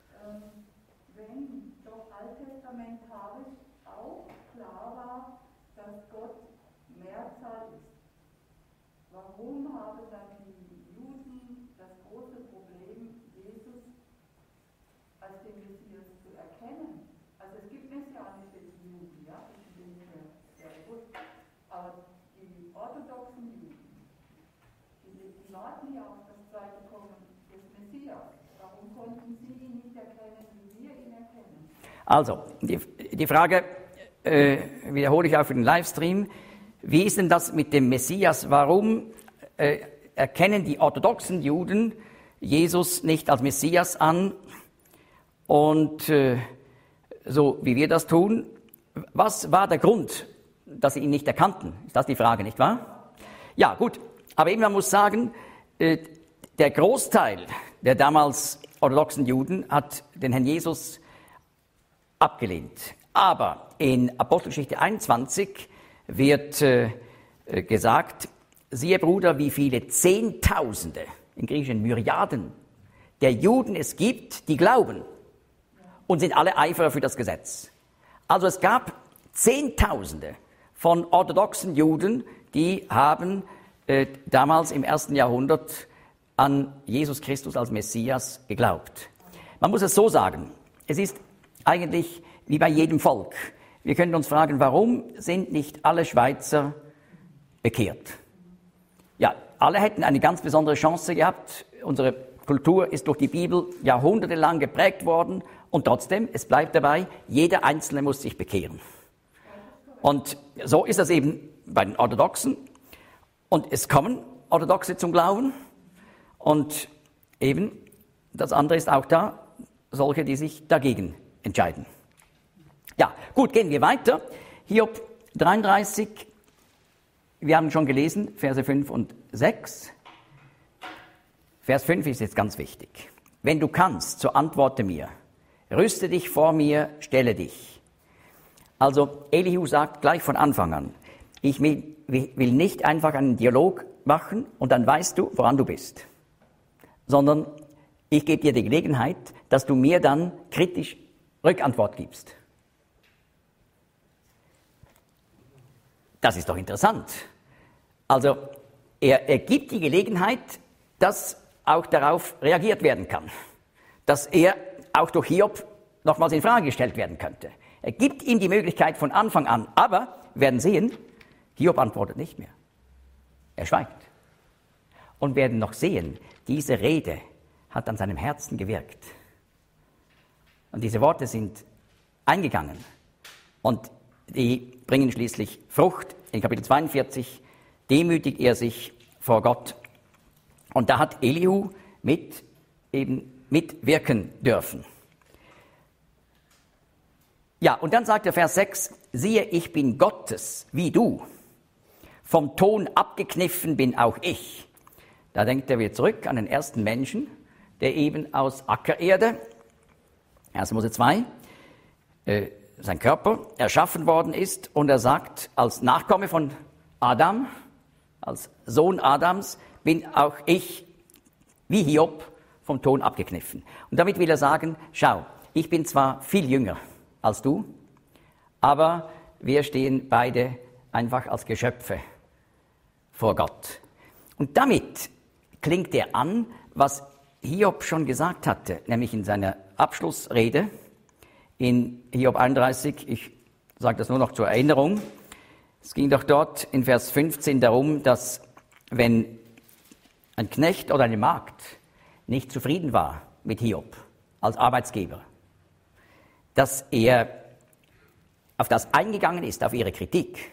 wenn doch alttestamentarisch auch klar war, dass Gott Mehrzahl ist, warum haben dann die Juden das große Problem, Jesus als den Messias zu erkennen? Also es gibt messianische Juden, ja, das bin ich mir sehr bewusst, aber die orthodoxen Juden, die warten ja auf das zweite Kommen des Messias. Warum konnten sie ihn nicht erkennen, wie wir ihn erkennen? Also, die Frage wiederhole ich auch für den Livestream. Wie ist denn das mit dem Messias? Warum erkennen die orthodoxen Juden Jesus nicht als Messias an? Und so wie wir das tun, was war der Grund, dass sie ihn nicht erkannten? Ist das die Frage, nicht wahr? Ja, gut. Aber eben, man muss sagen, der Großteil der damals orthodoxen Juden hat den Herrn Jesus abgelehnt. Aber in Apostelgeschichte 21 wird gesagt, siehe Bruder, wie viele Zehntausende, im Griechischen Myriaden, der Juden es gibt, die glauben und sind alle Eiferer für das Gesetz. Also es gab Zehntausende von orthodoxen Juden, die haben damals im 1. Jahrhundert an Jesus Christus als Messias geglaubt. Man muss es so sagen, es ist eigentlich wie bei jedem Volk. Wir können uns fragen, warum sind nicht alle Schweizer bekehrt? Ja, alle hätten eine ganz besondere Chance gehabt. Unsere Kultur ist durch die Bibel jahrhundertelang geprägt worden und trotzdem, es bleibt dabei, jeder Einzelne muss sich bekehren. Und so ist das eben bei den Orthodoxen. Und es kommen Orthodoxe zum Glauben und eben das andere ist auch da, solche, die sich dagegen entscheiden. Ja, gut, gehen wir weiter. Hiob 33, wir haben schon gelesen, Verse 5 und 6. Vers 5 ist jetzt ganz wichtig. Wenn du kannst, so antworte mir. Rüste dich vor mir, stelle dich. Also Elihu sagt gleich von Anfang an, ich will nicht einfach einen Dialog machen und dann weißt du, woran du bist, sondern ich gebe dir die Gelegenheit, dass du mir dann kritisch Rückantwort gibst. Das ist doch interessant. Also er gibt die Gelegenheit, dass auch darauf reagiert werden kann, dass er auch durch Hiob nochmals in Frage gestellt werden könnte. Er gibt ihm die Möglichkeit von Anfang an, aber wir werden sehen, Hiob antwortet nicht mehr. Er schweigt. Und wir werden noch sehen, diese Rede hat an seinem Herzen gewirkt. Und diese Worte sind eingegangen und die bringen schließlich Frucht. In Kapitel 42 demütigt er sich vor Gott. Und da hat Elihu mitwirken dürfen. Ja, und dann sagt der Vers 6, siehe, ich bin Gottes, wie du. Vom Ton abgekniffen bin auch ich. Da denkt er wieder zurück an den ersten Menschen, der eben aus Ackererde, 1. Mose 2, sein Körper erschaffen worden ist. Und er sagt, als Nachkomme von Adam, als Sohn Adams, bin auch ich, wie Hiob, vom Ton abgekniffen. Und damit will er sagen, schau, ich bin zwar viel jünger als du, aber wir stehen beide einfach als Geschöpfe vor Gott. Und damit klingt er an, was Hiob schon gesagt hatte, nämlich in seiner Abschlussrede in Hiob 31, ich sage das nur noch zur Erinnerung, es ging doch dort in Vers 15 darum, dass wenn ein Knecht oder eine Magd nicht zufrieden war mit Hiob als Arbeitsgeber, dass er auf das eingegangen ist, auf ihre Kritik.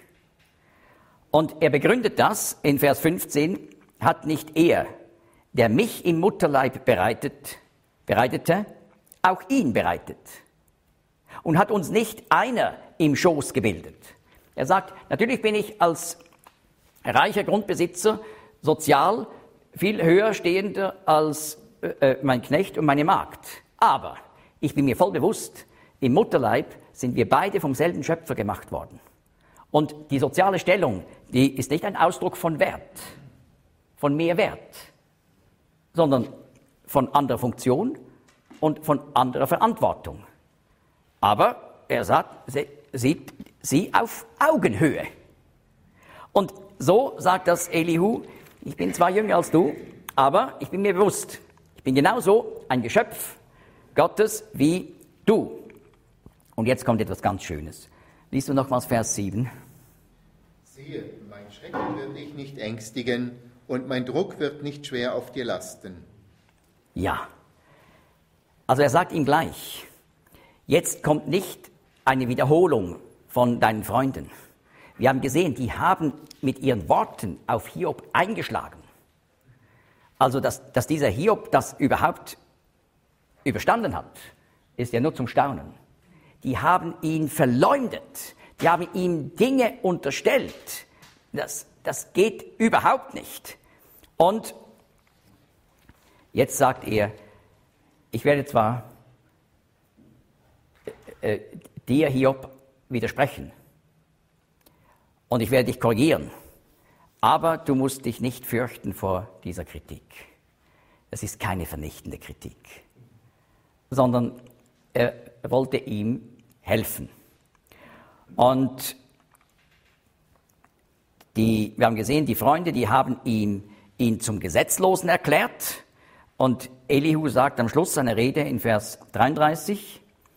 Und er begründet das in Vers 15, hat nicht er, der mich im Mutterleib bereitete, auch ihn bereitet. Und hat uns nicht einer im Schoß gebildet. Er sagt, natürlich bin ich als reicher Grundbesitzer sozial viel höher stehender als mein Knecht und meine Magd. Aber ich bin mir voll bewusst, im Mutterleib sind wir beide vom selben Schöpfer gemacht worden. Und die soziale Stellung, die ist nicht ein Ausdruck von Wert, von mehr Wert, sondern von anderer Funktion und von anderer Verantwortung. Aber er sagt, sieht sie auf Augenhöhe. Und so sagt das Elihu, ich bin zwar jünger als du, aber ich bin mir bewusst, ich bin genauso ein Geschöpf Gottes wie du. Und jetzt kommt etwas ganz Schönes. Liest du nochmals Vers 7? Siehe, mein Schrecken wird dich nicht ängstigen und mein Druck wird nicht schwer auf dir lasten. Ja. Also er sagt ihm gleich, jetzt kommt nicht eine Wiederholung von deinen Freunden. Wir haben gesehen, die haben mit ihren Worten auf Hiob eingeschlagen. Also, dass dieser Hiob das überhaupt überstanden hat, ist ja nur zum Staunen. Die haben ihn verleumdet, die haben ihm Dinge unterstellt. Das geht überhaupt nicht. Und jetzt sagt er, ich werde zwar dir, Hiob, widersprechen und ich werde dich korrigieren, aber du musst dich nicht fürchten vor dieser Kritik. Es ist keine vernichtende Kritik, sondern er wollte ihm helfen. Und wir haben gesehen, die Freunde, die haben ihn zum Gesetzlosen erklärt. Und Elihu sagt am Schluss seiner Rede in Vers 33,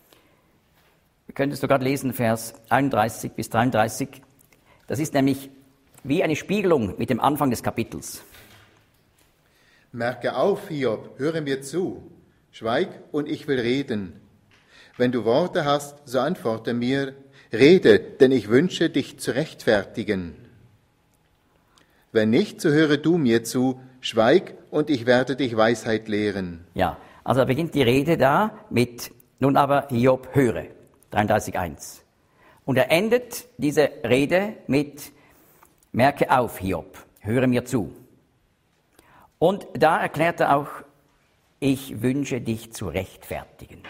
könntest du gerade lesen, Vers 31 bis 33. Das ist nämlich wie eine Spiegelung mit dem Anfang des Kapitels. Merke auf, Hiob, höre mir zu. Schweig und ich will reden. Wenn du Worte hast, so antworte mir. Rede, denn ich wünsche, dich zu rechtfertigen. Wenn nicht, so höre du mir zu. Schweig und ich werde dich Weisheit lehren. Ja, also da beginnt die Rede da mit, nun aber Hiob, höre, 33,1. Und er endet diese Rede mit, merke auf, Hiob, höre mir zu. Und da erklärt er auch, ich wünsche dich zu rechtfertigen.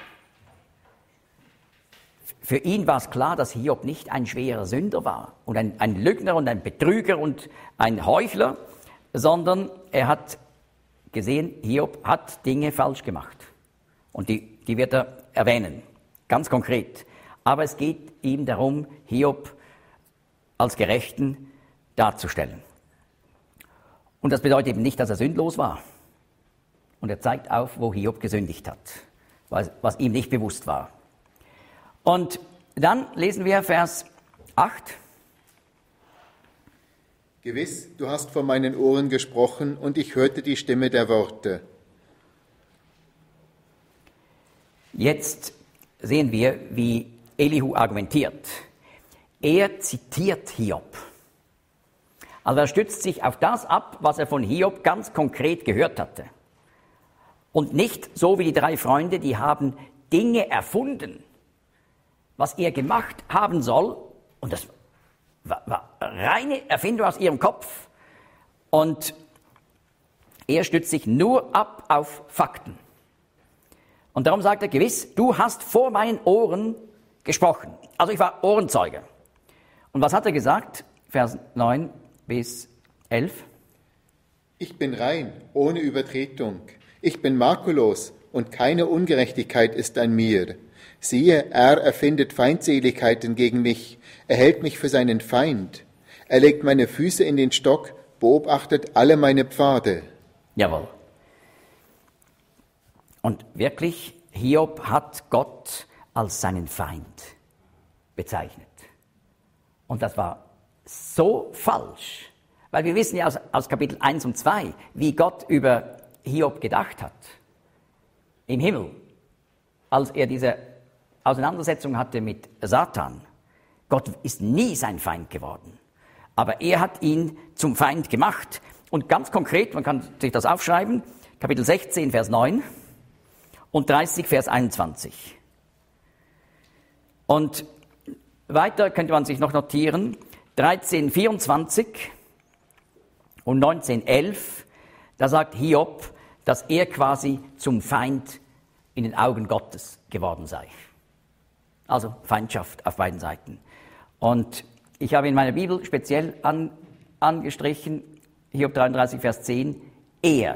Für ihn war es klar, dass Hiob nicht ein schwerer Sünder war und ein Lügner und ein Betrüger und ein Heuchler, sondern er hat gesehen, Hiob hat Dinge falsch gemacht. Und die wird er erwähnen, ganz konkret. Aber es geht ihm darum, Hiob als Gerechten darzustellen. Und das bedeutet eben nicht, dass er sündlos war. Und er zeigt auf, wo Hiob gesündigt hat, was ihm nicht bewusst war. Und dann lesen wir Vers 8. Gewiss, du hast vor meinen Ohren gesprochen und ich hörte die Stimme der Worte. Jetzt sehen wir, wie Elihu argumentiert. Er zitiert Hiob. Also er stützt sich auf das ab, was er von Hiob ganz konkret gehört hatte. Und nicht so wie die 3 Freunde, die haben Dinge erfunden, was er gemacht haben soll. Und das war reine Erfindung aus ihrem Kopf. Und er stützt sich nur ab auf Fakten. Und darum sagt er, gewiss, du hast vor meinen Ohren gesprochen. Also ich war Ohrenzeuge. Und was hat er gesagt? Vers 9 bis 11. Ich bin rein, ohne Übertretung. Ich bin makellos und keine Ungerechtigkeit ist an mir. Siehe, er erfindet Feindseligkeiten gegen mich. Er hält mich für seinen Feind. Er legt meine Füße in den Stock, beobachtet alle meine Pfade. Jawohl. Und wirklich, Hiob hat Gott als seinen Feind bezeichnet. Und das war so falsch, weil wir wissen ja aus Kapitel 1 und 2, wie Gott über Hiob gedacht hat. Im Himmel, als er diese Auseinandersetzung hatte mit Satan. Gott ist nie sein Feind geworden. Aber er hat ihn zum Feind gemacht. Und ganz konkret, man kann sich das aufschreiben, Kapitel 16, Vers 9 und 30, Vers 21. Und weiter könnte man sich noch notieren, 13, 24 und 19, 11, da sagt Hiob, dass er quasi zum Feind in den Augen Gottes geworden sei. Also Feindschaft auf beiden Seiten. Und ich habe in meiner Bibel speziell angestrichen, Hiob 33, Vers 10, er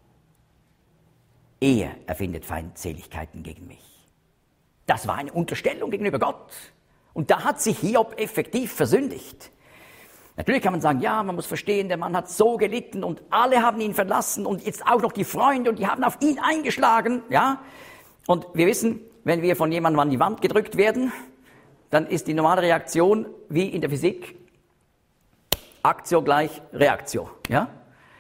erfindet Feindseligkeiten gegen mich. Das war eine Unterstellung gegenüber Gott. Und da hat sich Hiob effektiv versündigt. Natürlich kann man sagen, ja, man muss verstehen, der Mann hat so gelitten und alle haben ihn verlassen und jetzt auch noch die Freunde und die haben auf ihn eingeschlagen, ja. Und wir wissen, wenn wir von jemandem an die Wand gedrückt werden, dann ist die normale Reaktion wie in der Physik, Aktio gleich Reaktio, ja.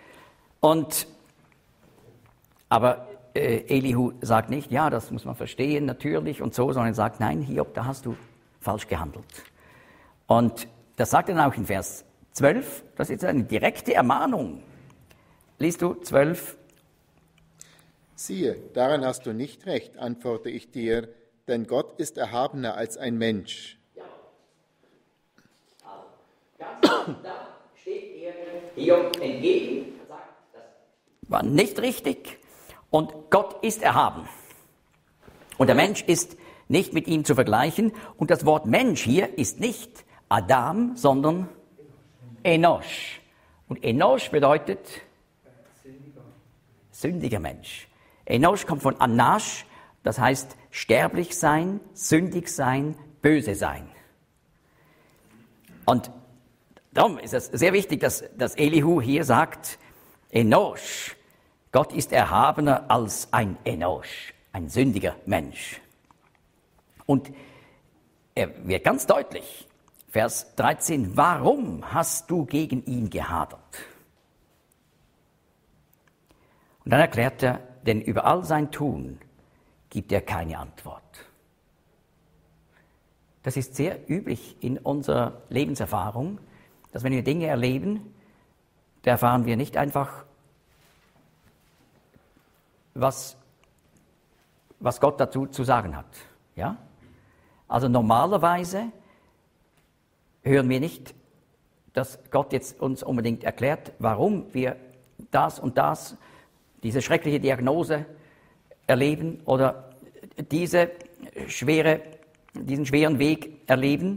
Aber Elihu sagt nicht, ja, das muss man verstehen, natürlich und so, sondern sagt, nein, Hiob, da hast du falsch gehandelt. Und das sagt er dann auch in Vers 12, das ist eine direkte Ermahnung. Liest du 12? Siehe, daran hast du nicht recht, antworte ich dir, denn Gott ist erhabener als ein Mensch. Ja. Also, da steht er Hiob entgegen und sagt, das war nicht richtig und Gott ist erhaben. Und der Mensch ist nicht mit ihm zu vergleichen. Und das Wort Mensch hier ist nicht Adam, sondern Enosh. Und Enosh bedeutet sündiger Mensch. Enosh kommt von Anash, das heißt sterblich sein, sündig sein, böse sein. Und darum ist es sehr wichtig, dass Elihu hier sagt, Enosh, Gott ist erhabener als ein Enosh, ein sündiger Mensch. Und er wird ganz deutlich. Vers 13, warum hast du gegen ihn gehadert? Und dann erklärt er, denn über all sein Tun gibt er keine Antwort. Das ist sehr üblich in unserer Lebenserfahrung, dass wenn wir Dinge erleben, da erfahren wir nicht einfach, was Gott dazu zu sagen hat. Ja? Also normalerweise hören wir nicht, dass Gott jetzt uns unbedingt erklärt, warum wir das und das, diese schreckliche Diagnose erleben oder diesen schweren Weg erleben.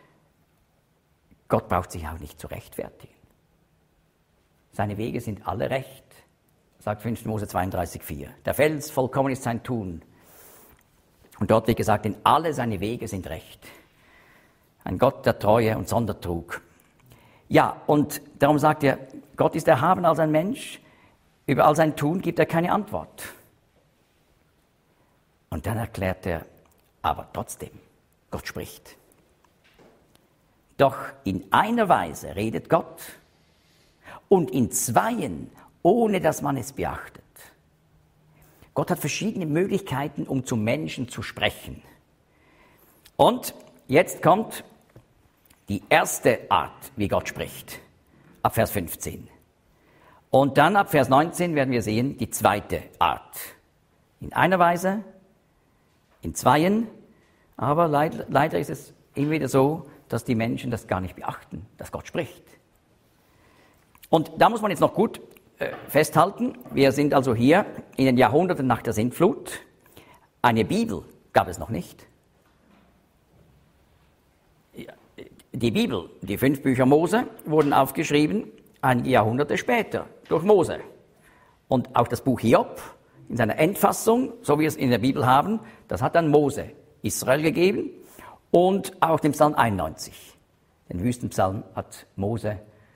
Gott braucht sich auch nicht zu rechtfertigen. Seine Wege sind alle recht, sagt 5. Mose 32,4. Der Fels, vollkommen ist sein Tun. Und dort wird gesagt, denn alle seine Wege sind recht. Ein Gott der Treue und Sondertrug. Ja, und darum sagt er, Gott ist erhaben als ein Mensch, über all sein Tun gibt er keine Antwort. Und dann erklärt er, aber trotzdem, Gott spricht. Doch in einer Weise redet Gott und in zweien, ohne dass man es beachtet. Gott hat verschiedene Möglichkeiten, um zum Menschen zu sprechen. Und jetzt kommt die erste Art, wie Gott spricht, ab Vers 15. Und dann ab Vers 19 werden wir sehen, die zweite Art. In einer Weise, in zweien, aber leider ist es immer wieder so, dass die Menschen das gar nicht beachten, dass Gott spricht. Und da muss man jetzt noch gut festhalten, wir sind also hier in den Jahrhunderten nach der Sintflut. Eine Bibel gab es noch nicht. Die Bibel, die 5 Bücher Mose, wurden aufgeschrieben einige Jahrhunderte später durch Mose. Und auch das Buch Hiob in seiner Endfassung, so wie wir es in der Bibel haben, das hat dann Mose Israel gegeben und auch den Psalm 91. Den Wüstenpsalm hat Mose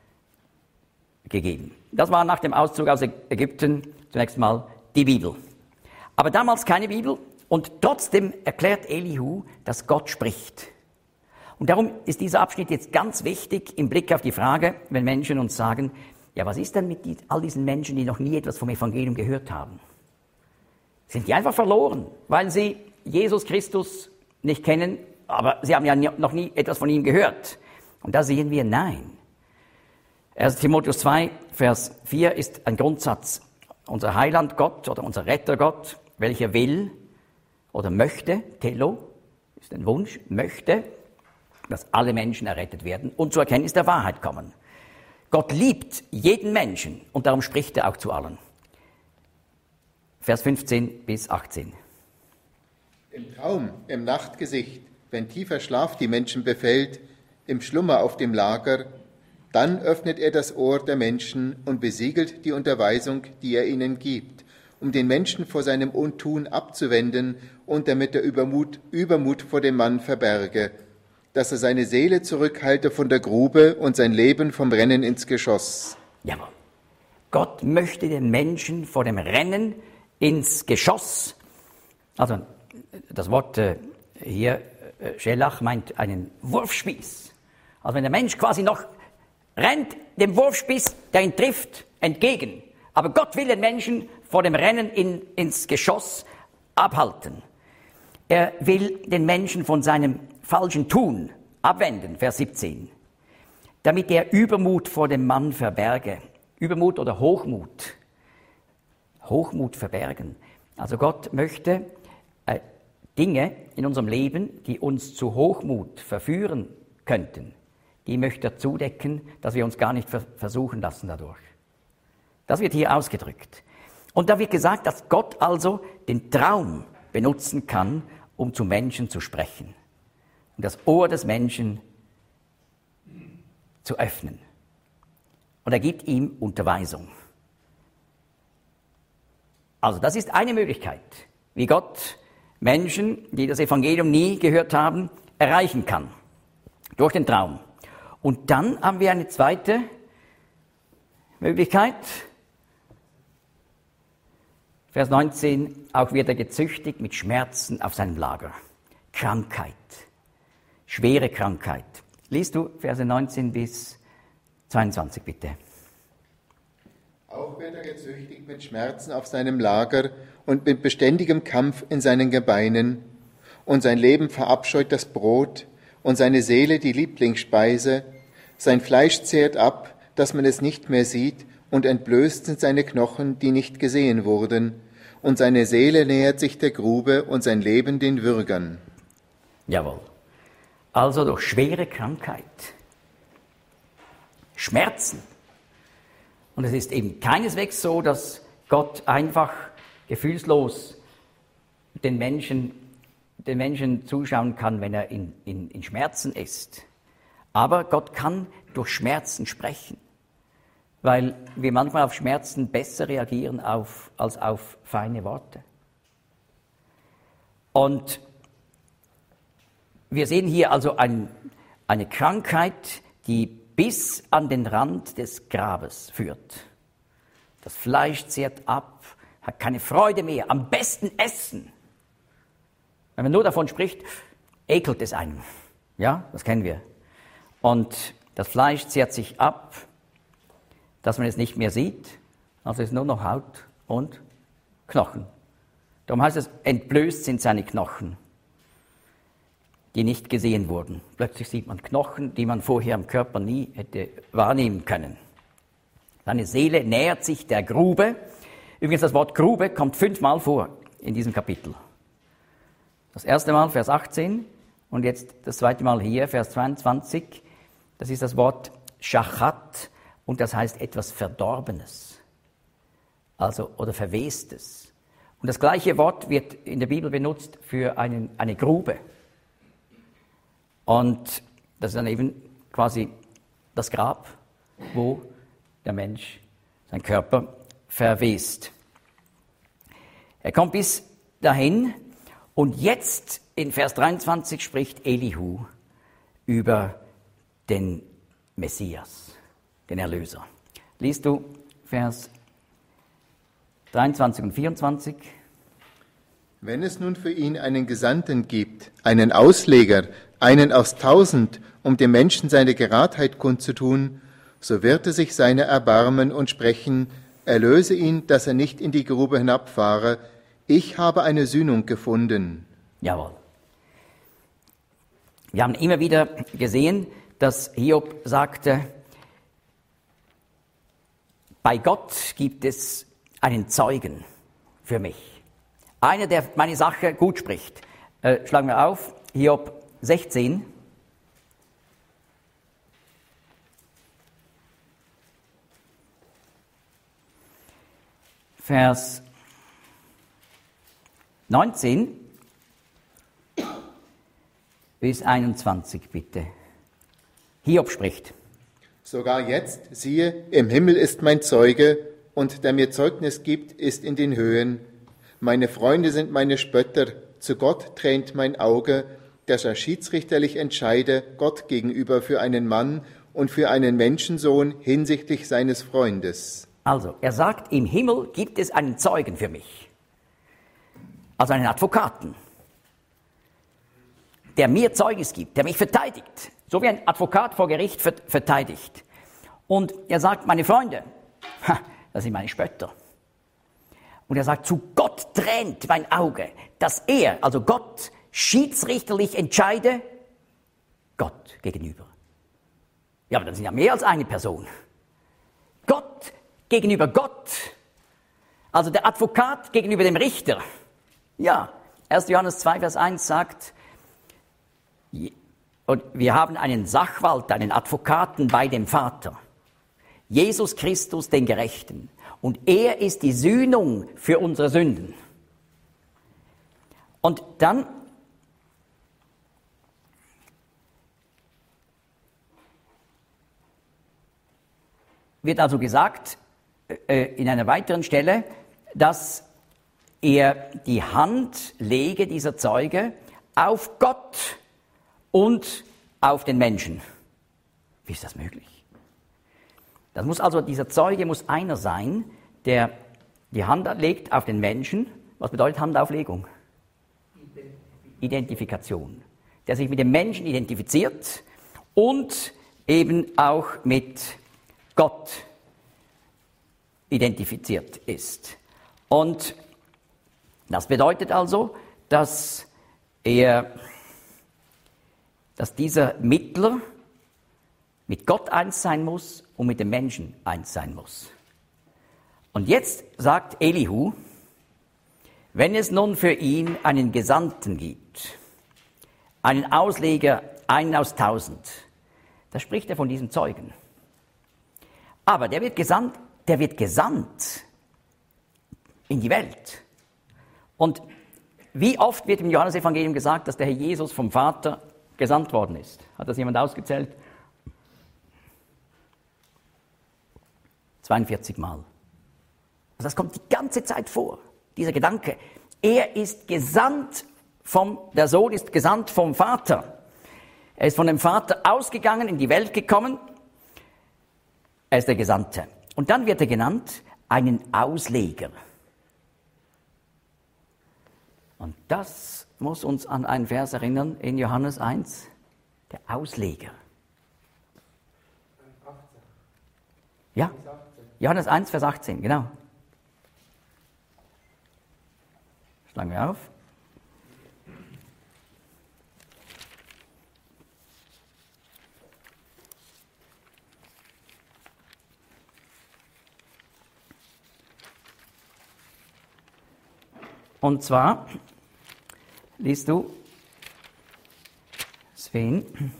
gegeben. Das war nach dem Auszug aus Ägypten zunächst mal die Bibel. Aber damals keine Bibel und trotzdem erklärt Elihu, dass Gott spricht. Und darum ist dieser Abschnitt jetzt ganz wichtig im Blick auf die Frage, wenn Menschen uns sagen, ja, was ist denn mit all diesen Menschen, die noch nie etwas vom Evangelium gehört haben? Sind die einfach verloren, weil sie Jesus Christus nicht kennen, aber sie haben ja noch nie etwas von ihm gehört. Und da sehen wir, nein. 1. Timotheus 2, Vers 4 ist ein Grundsatz. Unser Heiland Gott oder unser Retter Gott, welcher will oder möchte, Telo, ist ein Wunsch, möchte, dass alle Menschen errettet werden und zur Erkenntnis der Wahrheit kommen. Gott liebt jeden Menschen und darum spricht er auch zu allen. Vers 15 bis 18. Im Traum, im Nachtgesicht, wenn tiefer Schlaf die Menschen befällt, im Schlummer auf dem Lager, dann öffnet er das Ohr der Menschen und besiegelt die Unterweisung, die er ihnen gibt, um den Menschen vor seinem Untun abzuwenden und damit der Übermut vor dem Mann verberge, dass er seine Seele zurückhalte von der Grube und sein Leben vom Rennen ins Geschoss. Jawohl. Gott möchte den Menschen vor dem Rennen ins Geschoss, also das Wort hier, Schelach, meint einen Wurfspieß. Also wenn der Mensch quasi noch rennt dem Wurfspieß, der ihn trifft, entgegen. Aber Gott will den Menschen vor dem Rennen ins Geschoss abhalten. Er will den Menschen von seinem falschen Tun abwenden, Vers 17, damit er Übermut vor dem Mann verberge. Übermut oder Hochmut. Hochmut verbergen. Also Gott möchte Dinge in unserem Leben, die uns zu Hochmut verführen könnten, die möchte er zudecken, dass wir uns gar nicht versuchen lassen dadurch. Das wird hier ausgedrückt. Und da wird gesagt, dass Gott also den Traum benutzen kann, um zu Menschen zu sprechen und das Ohr des Menschen zu öffnen. Und er gibt ihm Unterweisung. Also das ist eine Möglichkeit, wie Gott Menschen, die das Evangelium nie gehört haben, erreichen kann. Durch den Traum. Und dann haben wir eine zweite Möglichkeit. Vers 19, auch wird er gezüchtigt mit Schmerzen auf seinem Lager. Krankheit. schwere Krankheit. Liest du Verse 19 bis 22 bitte. Auch wird er gezüchtigt mit Schmerzen auf seinem Lager und mit beständigem Kampf in seinen Gebeinen. Und sein Leben verabscheut das Brot und seine Seele die Lieblingsspeise. Sein Fleisch zehrt ab, dass man es nicht mehr sieht, und entblößt sind seine Knochen, die nicht gesehen wurden. Und seine Seele nähert sich der Grube und sein Leben den Würgern. Jawohl. Also durch schwere Krankheit, Schmerzen. Und es ist eben keineswegs so, dass Gott einfach gefühlslos den Menschen zuschauen kann, wenn er in Schmerzen ist. Aber Gott kann durch Schmerzen sprechen, weil wir manchmal auf Schmerzen besser reagieren als auf feine Worte. Und wir sehen hier also eine Krankheit, die bis an den Rand des Grabes führt. Das Fleisch zehrt ab, hat keine Freude mehr, am besten essen. Wenn man nur davon spricht, ekelt es einem. Ja, das kennen wir. Und das Fleisch zehrt sich ab, dass man es nicht mehr sieht, also ist nur noch Haut und Knochen. Darum heißt es, entblößt sind seine Knochen, die nicht gesehen wurden. Plötzlich sieht man Knochen, die man vorher am Körper nie hätte wahrnehmen können. Seine Seele nähert sich der Grube. Übrigens, das Wort Grube kommt 5-mal vor in diesem Kapitel. Das erste Mal, Vers 18, und jetzt das zweite Mal hier, Vers 22. Das ist das Wort Schachat, und das heißt etwas Verdorbenes, also oder Verwestes. Und das gleiche Wort wird in der Bibel benutzt für eine Grube. Und das ist dann eben quasi das Grab, wo der Mensch, sein Körper, verwest. Er kommt bis dahin und jetzt in Vers 23 spricht Elihu über den Messias, den Erlöser. Liest du Vers 23 und 24? Wenn es nun für ihn einen Gesandten gibt, einen Ausleger, einen aus 1000, um dem Menschen seine Geradheit kundzutun, so wird er sich seiner erbarmen und sprechen, erlöse ihn, dass er nicht in die Grube hinabfahre. Ich habe eine Sühnung gefunden. Jawohl. Wir haben immer wieder gesehen, dass Hiob sagte, bei Gott gibt es einen Zeugen für mich. Einer, der meine Sache gut spricht. Schlagen wir auf, Hiob 16. Vers 19 bis 21 bitte. Hiob spricht. Sogar jetzt, siehe, im Himmel ist mein Zeuge, und der mir Zeugnis gibt, ist in den Höhen. Meine Freunde sind meine Spötter, zu Gott tränt mein Auge, dass er schiedsrichterlich entscheide, Gott gegenüber für einen Mann und für einen Menschensohn hinsichtlich seines Freundes. Also, er sagt, im Himmel gibt es einen Zeugen für mich. Also einen Advokaten, der mir Zeugnis gibt, der mich verteidigt. So wie ein Advokat vor Gericht verteidigt. Und er sagt, meine Freunde, das sind meine Spötter. Und er sagt, zu Gott tränt mein Auge, dass er, also Gott, schiedsrichterlich entscheide, Gott gegenüber. Ja, aber das sind ja mehr als eine Person. Gott gegenüber Gott. Also der Advokat gegenüber dem Richter. Ja, 1. Johannes 2, Vers 1 sagt, und wir haben einen Sachwalter, einen Advokaten bei dem Vater. Jesus Christus, den Gerechten. Und er ist die Sühnung für unsere Sünden. Und dann wird also gesagt, in einer weiteren Stelle, dass er die Hand lege, dieser Zeuge, auf Gott und auf den Menschen. Wie ist das möglich? Das muss also, dieser Zeuge muss einer sein, der die Hand legt auf den Menschen. Was bedeutet Handauflegung? Identifikation. der sich mit dem Menschen identifiziert und eben auch mit Gott identifiziert ist. Und das bedeutet also, dass dieser Mittler mit Gott eins sein muss und mit dem Menschen eins sein muss. Und jetzt sagt Elihu, wenn es nun für ihn einen Gesandten gibt, einen Ausleger, einen aus 1000, da spricht er von diesem Zeugen. Aber der wird gesandt in die Welt. Und wie oft wird im Johannesevangelium gesagt, dass der Herr Jesus vom Vater gesandt worden ist? Hat das jemand ausgezählt? 42 Mal. Also das kommt die ganze Zeit vor, dieser Gedanke. Der Sohn ist gesandt vom Vater. Er ist von dem Vater ausgegangen, in die Welt gekommen. Er ist der Gesandte. Und dann wird er genannt, einen Ausleger. Und das muss uns an einen Vers erinnern in Johannes 1, der Ausleger. 18. Ja, Johannes 1, Vers 18, genau. Schlagen wir auf. Und zwar liest du, Sven,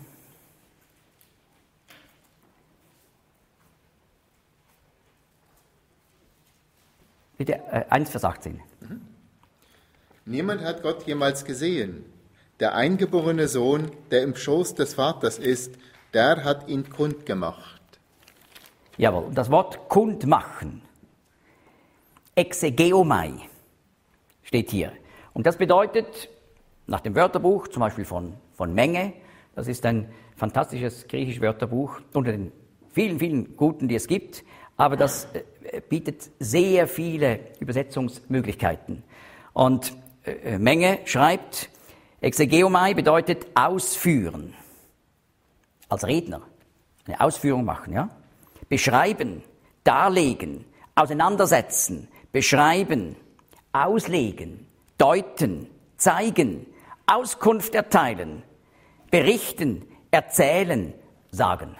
bitte 1, Vers 18. Niemand hat Gott jemals gesehen. Der eingeborene Sohn, der im Schoß des Vaters ist, der hat ihn kundgemacht. Jawohl, das Wort kundmachen, exegeomai, steht hier. Und das bedeutet, nach dem Wörterbuch, zum Beispiel von Menge, das ist ein fantastisches griechisches Wörterbuch, unter den vielen, vielen guten, die es gibt, aber das bietet sehr viele Übersetzungsmöglichkeiten. Und Menge schreibt, exegeomai bedeutet ausführen, als Redner, eine Ausführung machen, ja? Beschreiben, darlegen, auseinandersetzen, beschreiben, auslegen, deuten, zeigen, Auskunft erteilen, berichten, erzählen, sagen.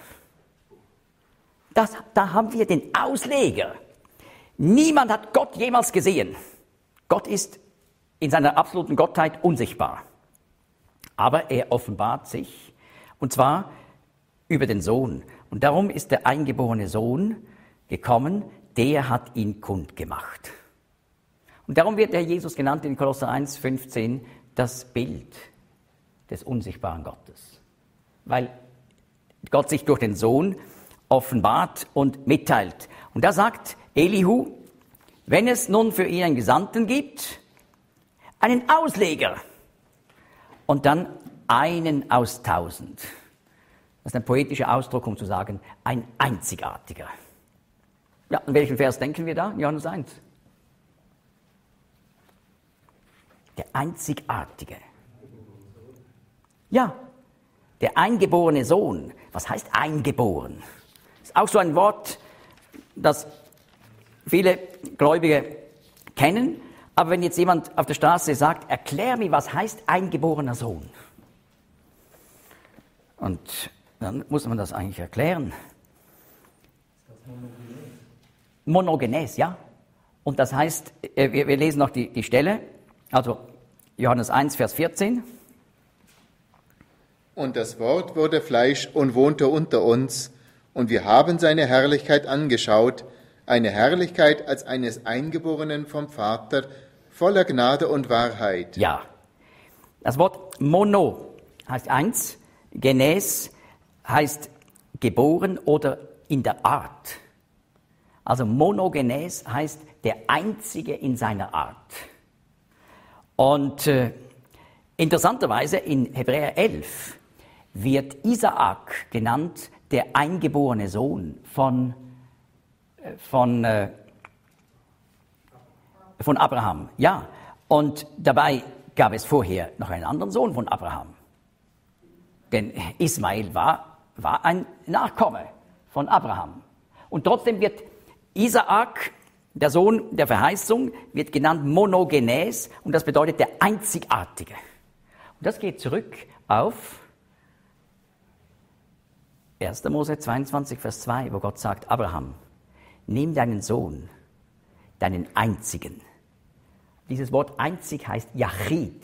Da haben wir den Ausleger. Niemand hat Gott jemals gesehen. Gott ist in seiner absoluten Gottheit unsichtbar. Aber er offenbart sich, und zwar über den Sohn. Und darum ist der eingeborene Sohn gekommen, der hat ihn kundgemacht. Und darum wird der Jesus genannt in Kolosser 1,15 das Bild des unsichtbaren Gottes. Weil Gott sich durch den Sohn offenbart und mitteilt. Und da sagt Elihu, wenn es nun für ihn einen Gesandten gibt, einen Ausleger und dann einen aus 1000. Das ist ein poetischer Ausdruck, um zu sagen, ein einzigartiger. Ja, an welchen Vers denken wir da? Johannes 1. Der Einzigartige. Ja, der eingeborene Sohn. Was heißt eingeboren? Das ist auch so ein Wort, das viele Gläubige kennen. Aber wenn jetzt jemand auf der Straße sagt, erklär mir, was heißt eingeborener Sohn? Und dann muss man das eigentlich erklären. Monogenes, ja. Und das heißt, wir lesen noch die Stelle, also Johannes 1, Vers 14. Und das Wort wurde Fleisch und wohnte unter uns, und wir haben seine Herrlichkeit angeschaut, eine Herrlichkeit als eines Eingeborenen vom Vater, voller Gnade und Wahrheit. Ja, das Wort mono heißt eins, genes heißt geboren oder in der Art. Also monogenes heißt der Einzige in seiner Art. Und interessanterweise in Hebräer 11 wird Isaak genannt, der eingeborene Sohn von Abraham. Ja, und dabei gab es vorher noch einen anderen Sohn von Abraham. Denn Ismael war ein Nachkomme von Abraham. Und trotzdem wird Isaak, der Sohn der Verheißung, wird genannt Monogenes und das bedeutet der Einzigartige. Und das geht zurück auf 1. Mose 22, Vers 2, wo Gott sagt, Abraham, nimm deinen Sohn, deinen Einzigen. Dieses Wort einzig heißt Yachid.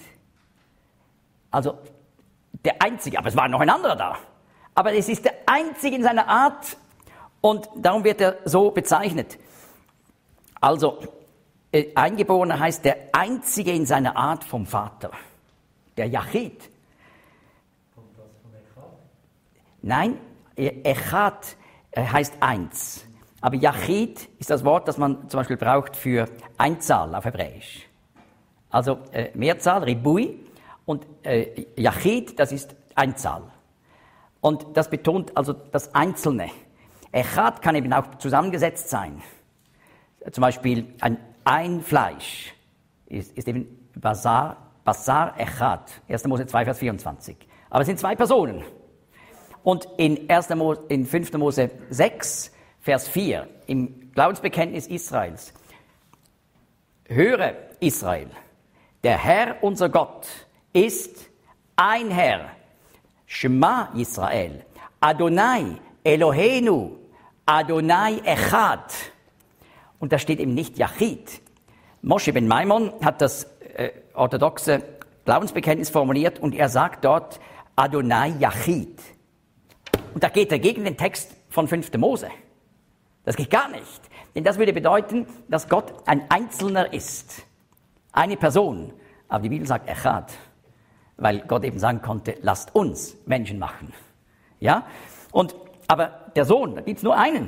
Also der Einzige, aber es war noch ein anderer da. Aber es ist der Einzige in seiner Art und darum wird er so bezeichnet. Also, Eingeborener heißt der Einzige in seiner Art vom Vater. Der Yachid. Kommt das von Echad? Nein, Echad heißt eins. Aber Yachid ist das Wort, das man zum Beispiel braucht für Einzahl auf Hebräisch. Also Mehrzahl, Ribui, und Yachid, das ist Einzahl. Und das betont also das Einzelne. Echad kann eben auch zusammengesetzt sein. Zum Beispiel ein Fleisch ist eben Basar Echad, 1. Mose 2, Vers 24. Aber es sind zwei Personen. Und in 5. Mose 6, Vers 4, im Glaubensbekenntnis Israels, höre Israel, der Herr unser Gott ist ein Herr, Shema Yisrael, Adonai Eloheinu, Adonai Echad. Und da steht eben nicht Yachid. Moshe ben Maimon hat das orthodoxe Glaubensbekenntnis formuliert und er sagt dort Adonai Yachid. Und da geht er gegen den Text von 5. Mose. Das geht gar nicht. Denn das würde bedeuten, dass Gott ein Einzelner ist. Eine Person. Aber die Bibel sagt Echad. Weil Gott eben sagen konnte, lasst uns Menschen machen. Ja? Aber der Sohn, da gibt es nur einen.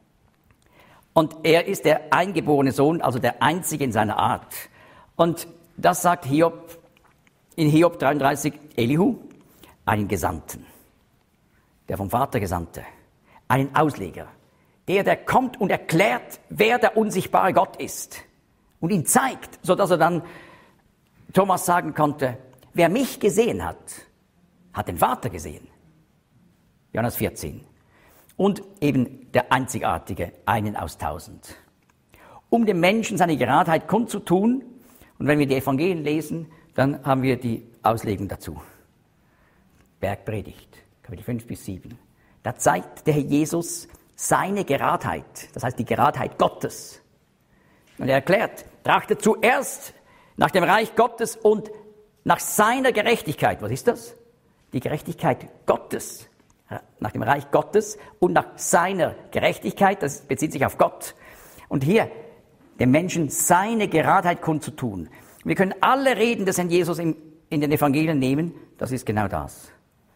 Und er ist der eingeborene Sohn, also der Einzige in seiner Art. Und das sagt Hiob, in Hiob 33, Elihu, einen Gesandten, der vom Vater Gesandte, einen Ausleger, der kommt und erklärt, wer der unsichtbare Gott ist und ihn zeigt, sodass er dann Thomas sagen konnte, wer mich gesehen hat, hat den Vater gesehen. Johannes 14. Und eben der Einzigartige, einen aus 1000. Um dem Menschen seine Geradheit kundzutun, und wenn wir die Evangelien lesen, dann haben wir die Auslegung dazu. Bergpredigt, Kapitel 5 bis 7. Da zeigt der Herr Jesus seine Geradheit, das heißt die Geradheit Gottes. Und er erklärt, trachtet zuerst nach dem Reich Gottes und nach seiner Gerechtigkeit. Was ist das? Die Gerechtigkeit Gottes. Nach dem Reich Gottes und nach seiner Gerechtigkeit, das bezieht sich auf Gott. Und hier dem Menschen seine Geradheit kundzutun. Wir können alle Reden des Herrn Jesus in den Evangelien nehmen, das ist genau das.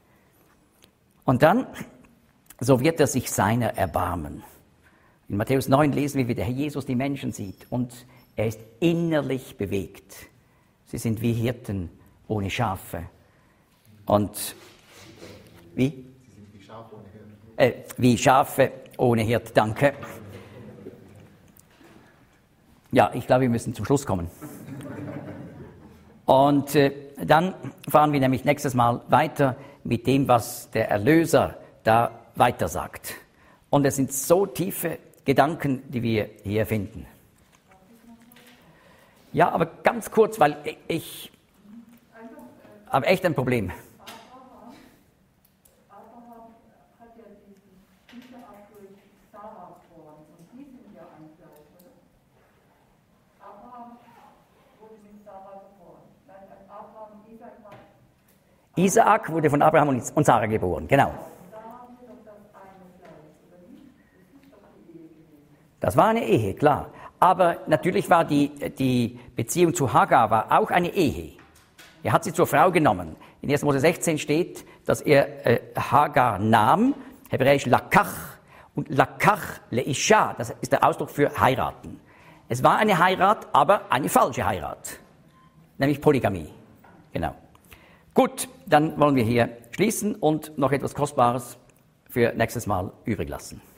Und dann, so wird er sich seiner erbarmen. In Matthäus 9 lesen wir, wie der Herr Jesus die Menschen sieht und er ist innerlich bewegt. Sie sind wie Hirten ohne Schafe. Und wie? Wie Schafe ohne Hirt, danke. Ja, ich glaube, wir müssen zum Schluss kommen. Und dann fahren wir nämlich nächstes Mal weiter mit dem, was der Erlöser da weiter sagt. Und es sind so tiefe Gedanken, die wir hier finden. Ja, aber ganz kurz, weil ich habe echt ein Problem. Abraham hat ja diese Art durch Sarah geboren und die sind ja ein Fleisch, oder? Abraham wurde mit Sarah geboren. Nein, Isaak wurde von Abraham und Sarah geboren, genau. Das war eine Ehe, klar. Aber natürlich war die Beziehung zu Hagar war auch eine Ehe. Er hat sie zur Frau genommen. In 1. Mose 16 steht, dass er Hagar nahm, hebräisch Lakach, und Lakach leisha, das ist der Ausdruck für heiraten. Es war eine Heirat, aber eine falsche Heirat, nämlich Polygamie. Genau. Gut, dann wollen wir hier schließen und noch etwas Kostbares für nächstes Mal übrig lassen.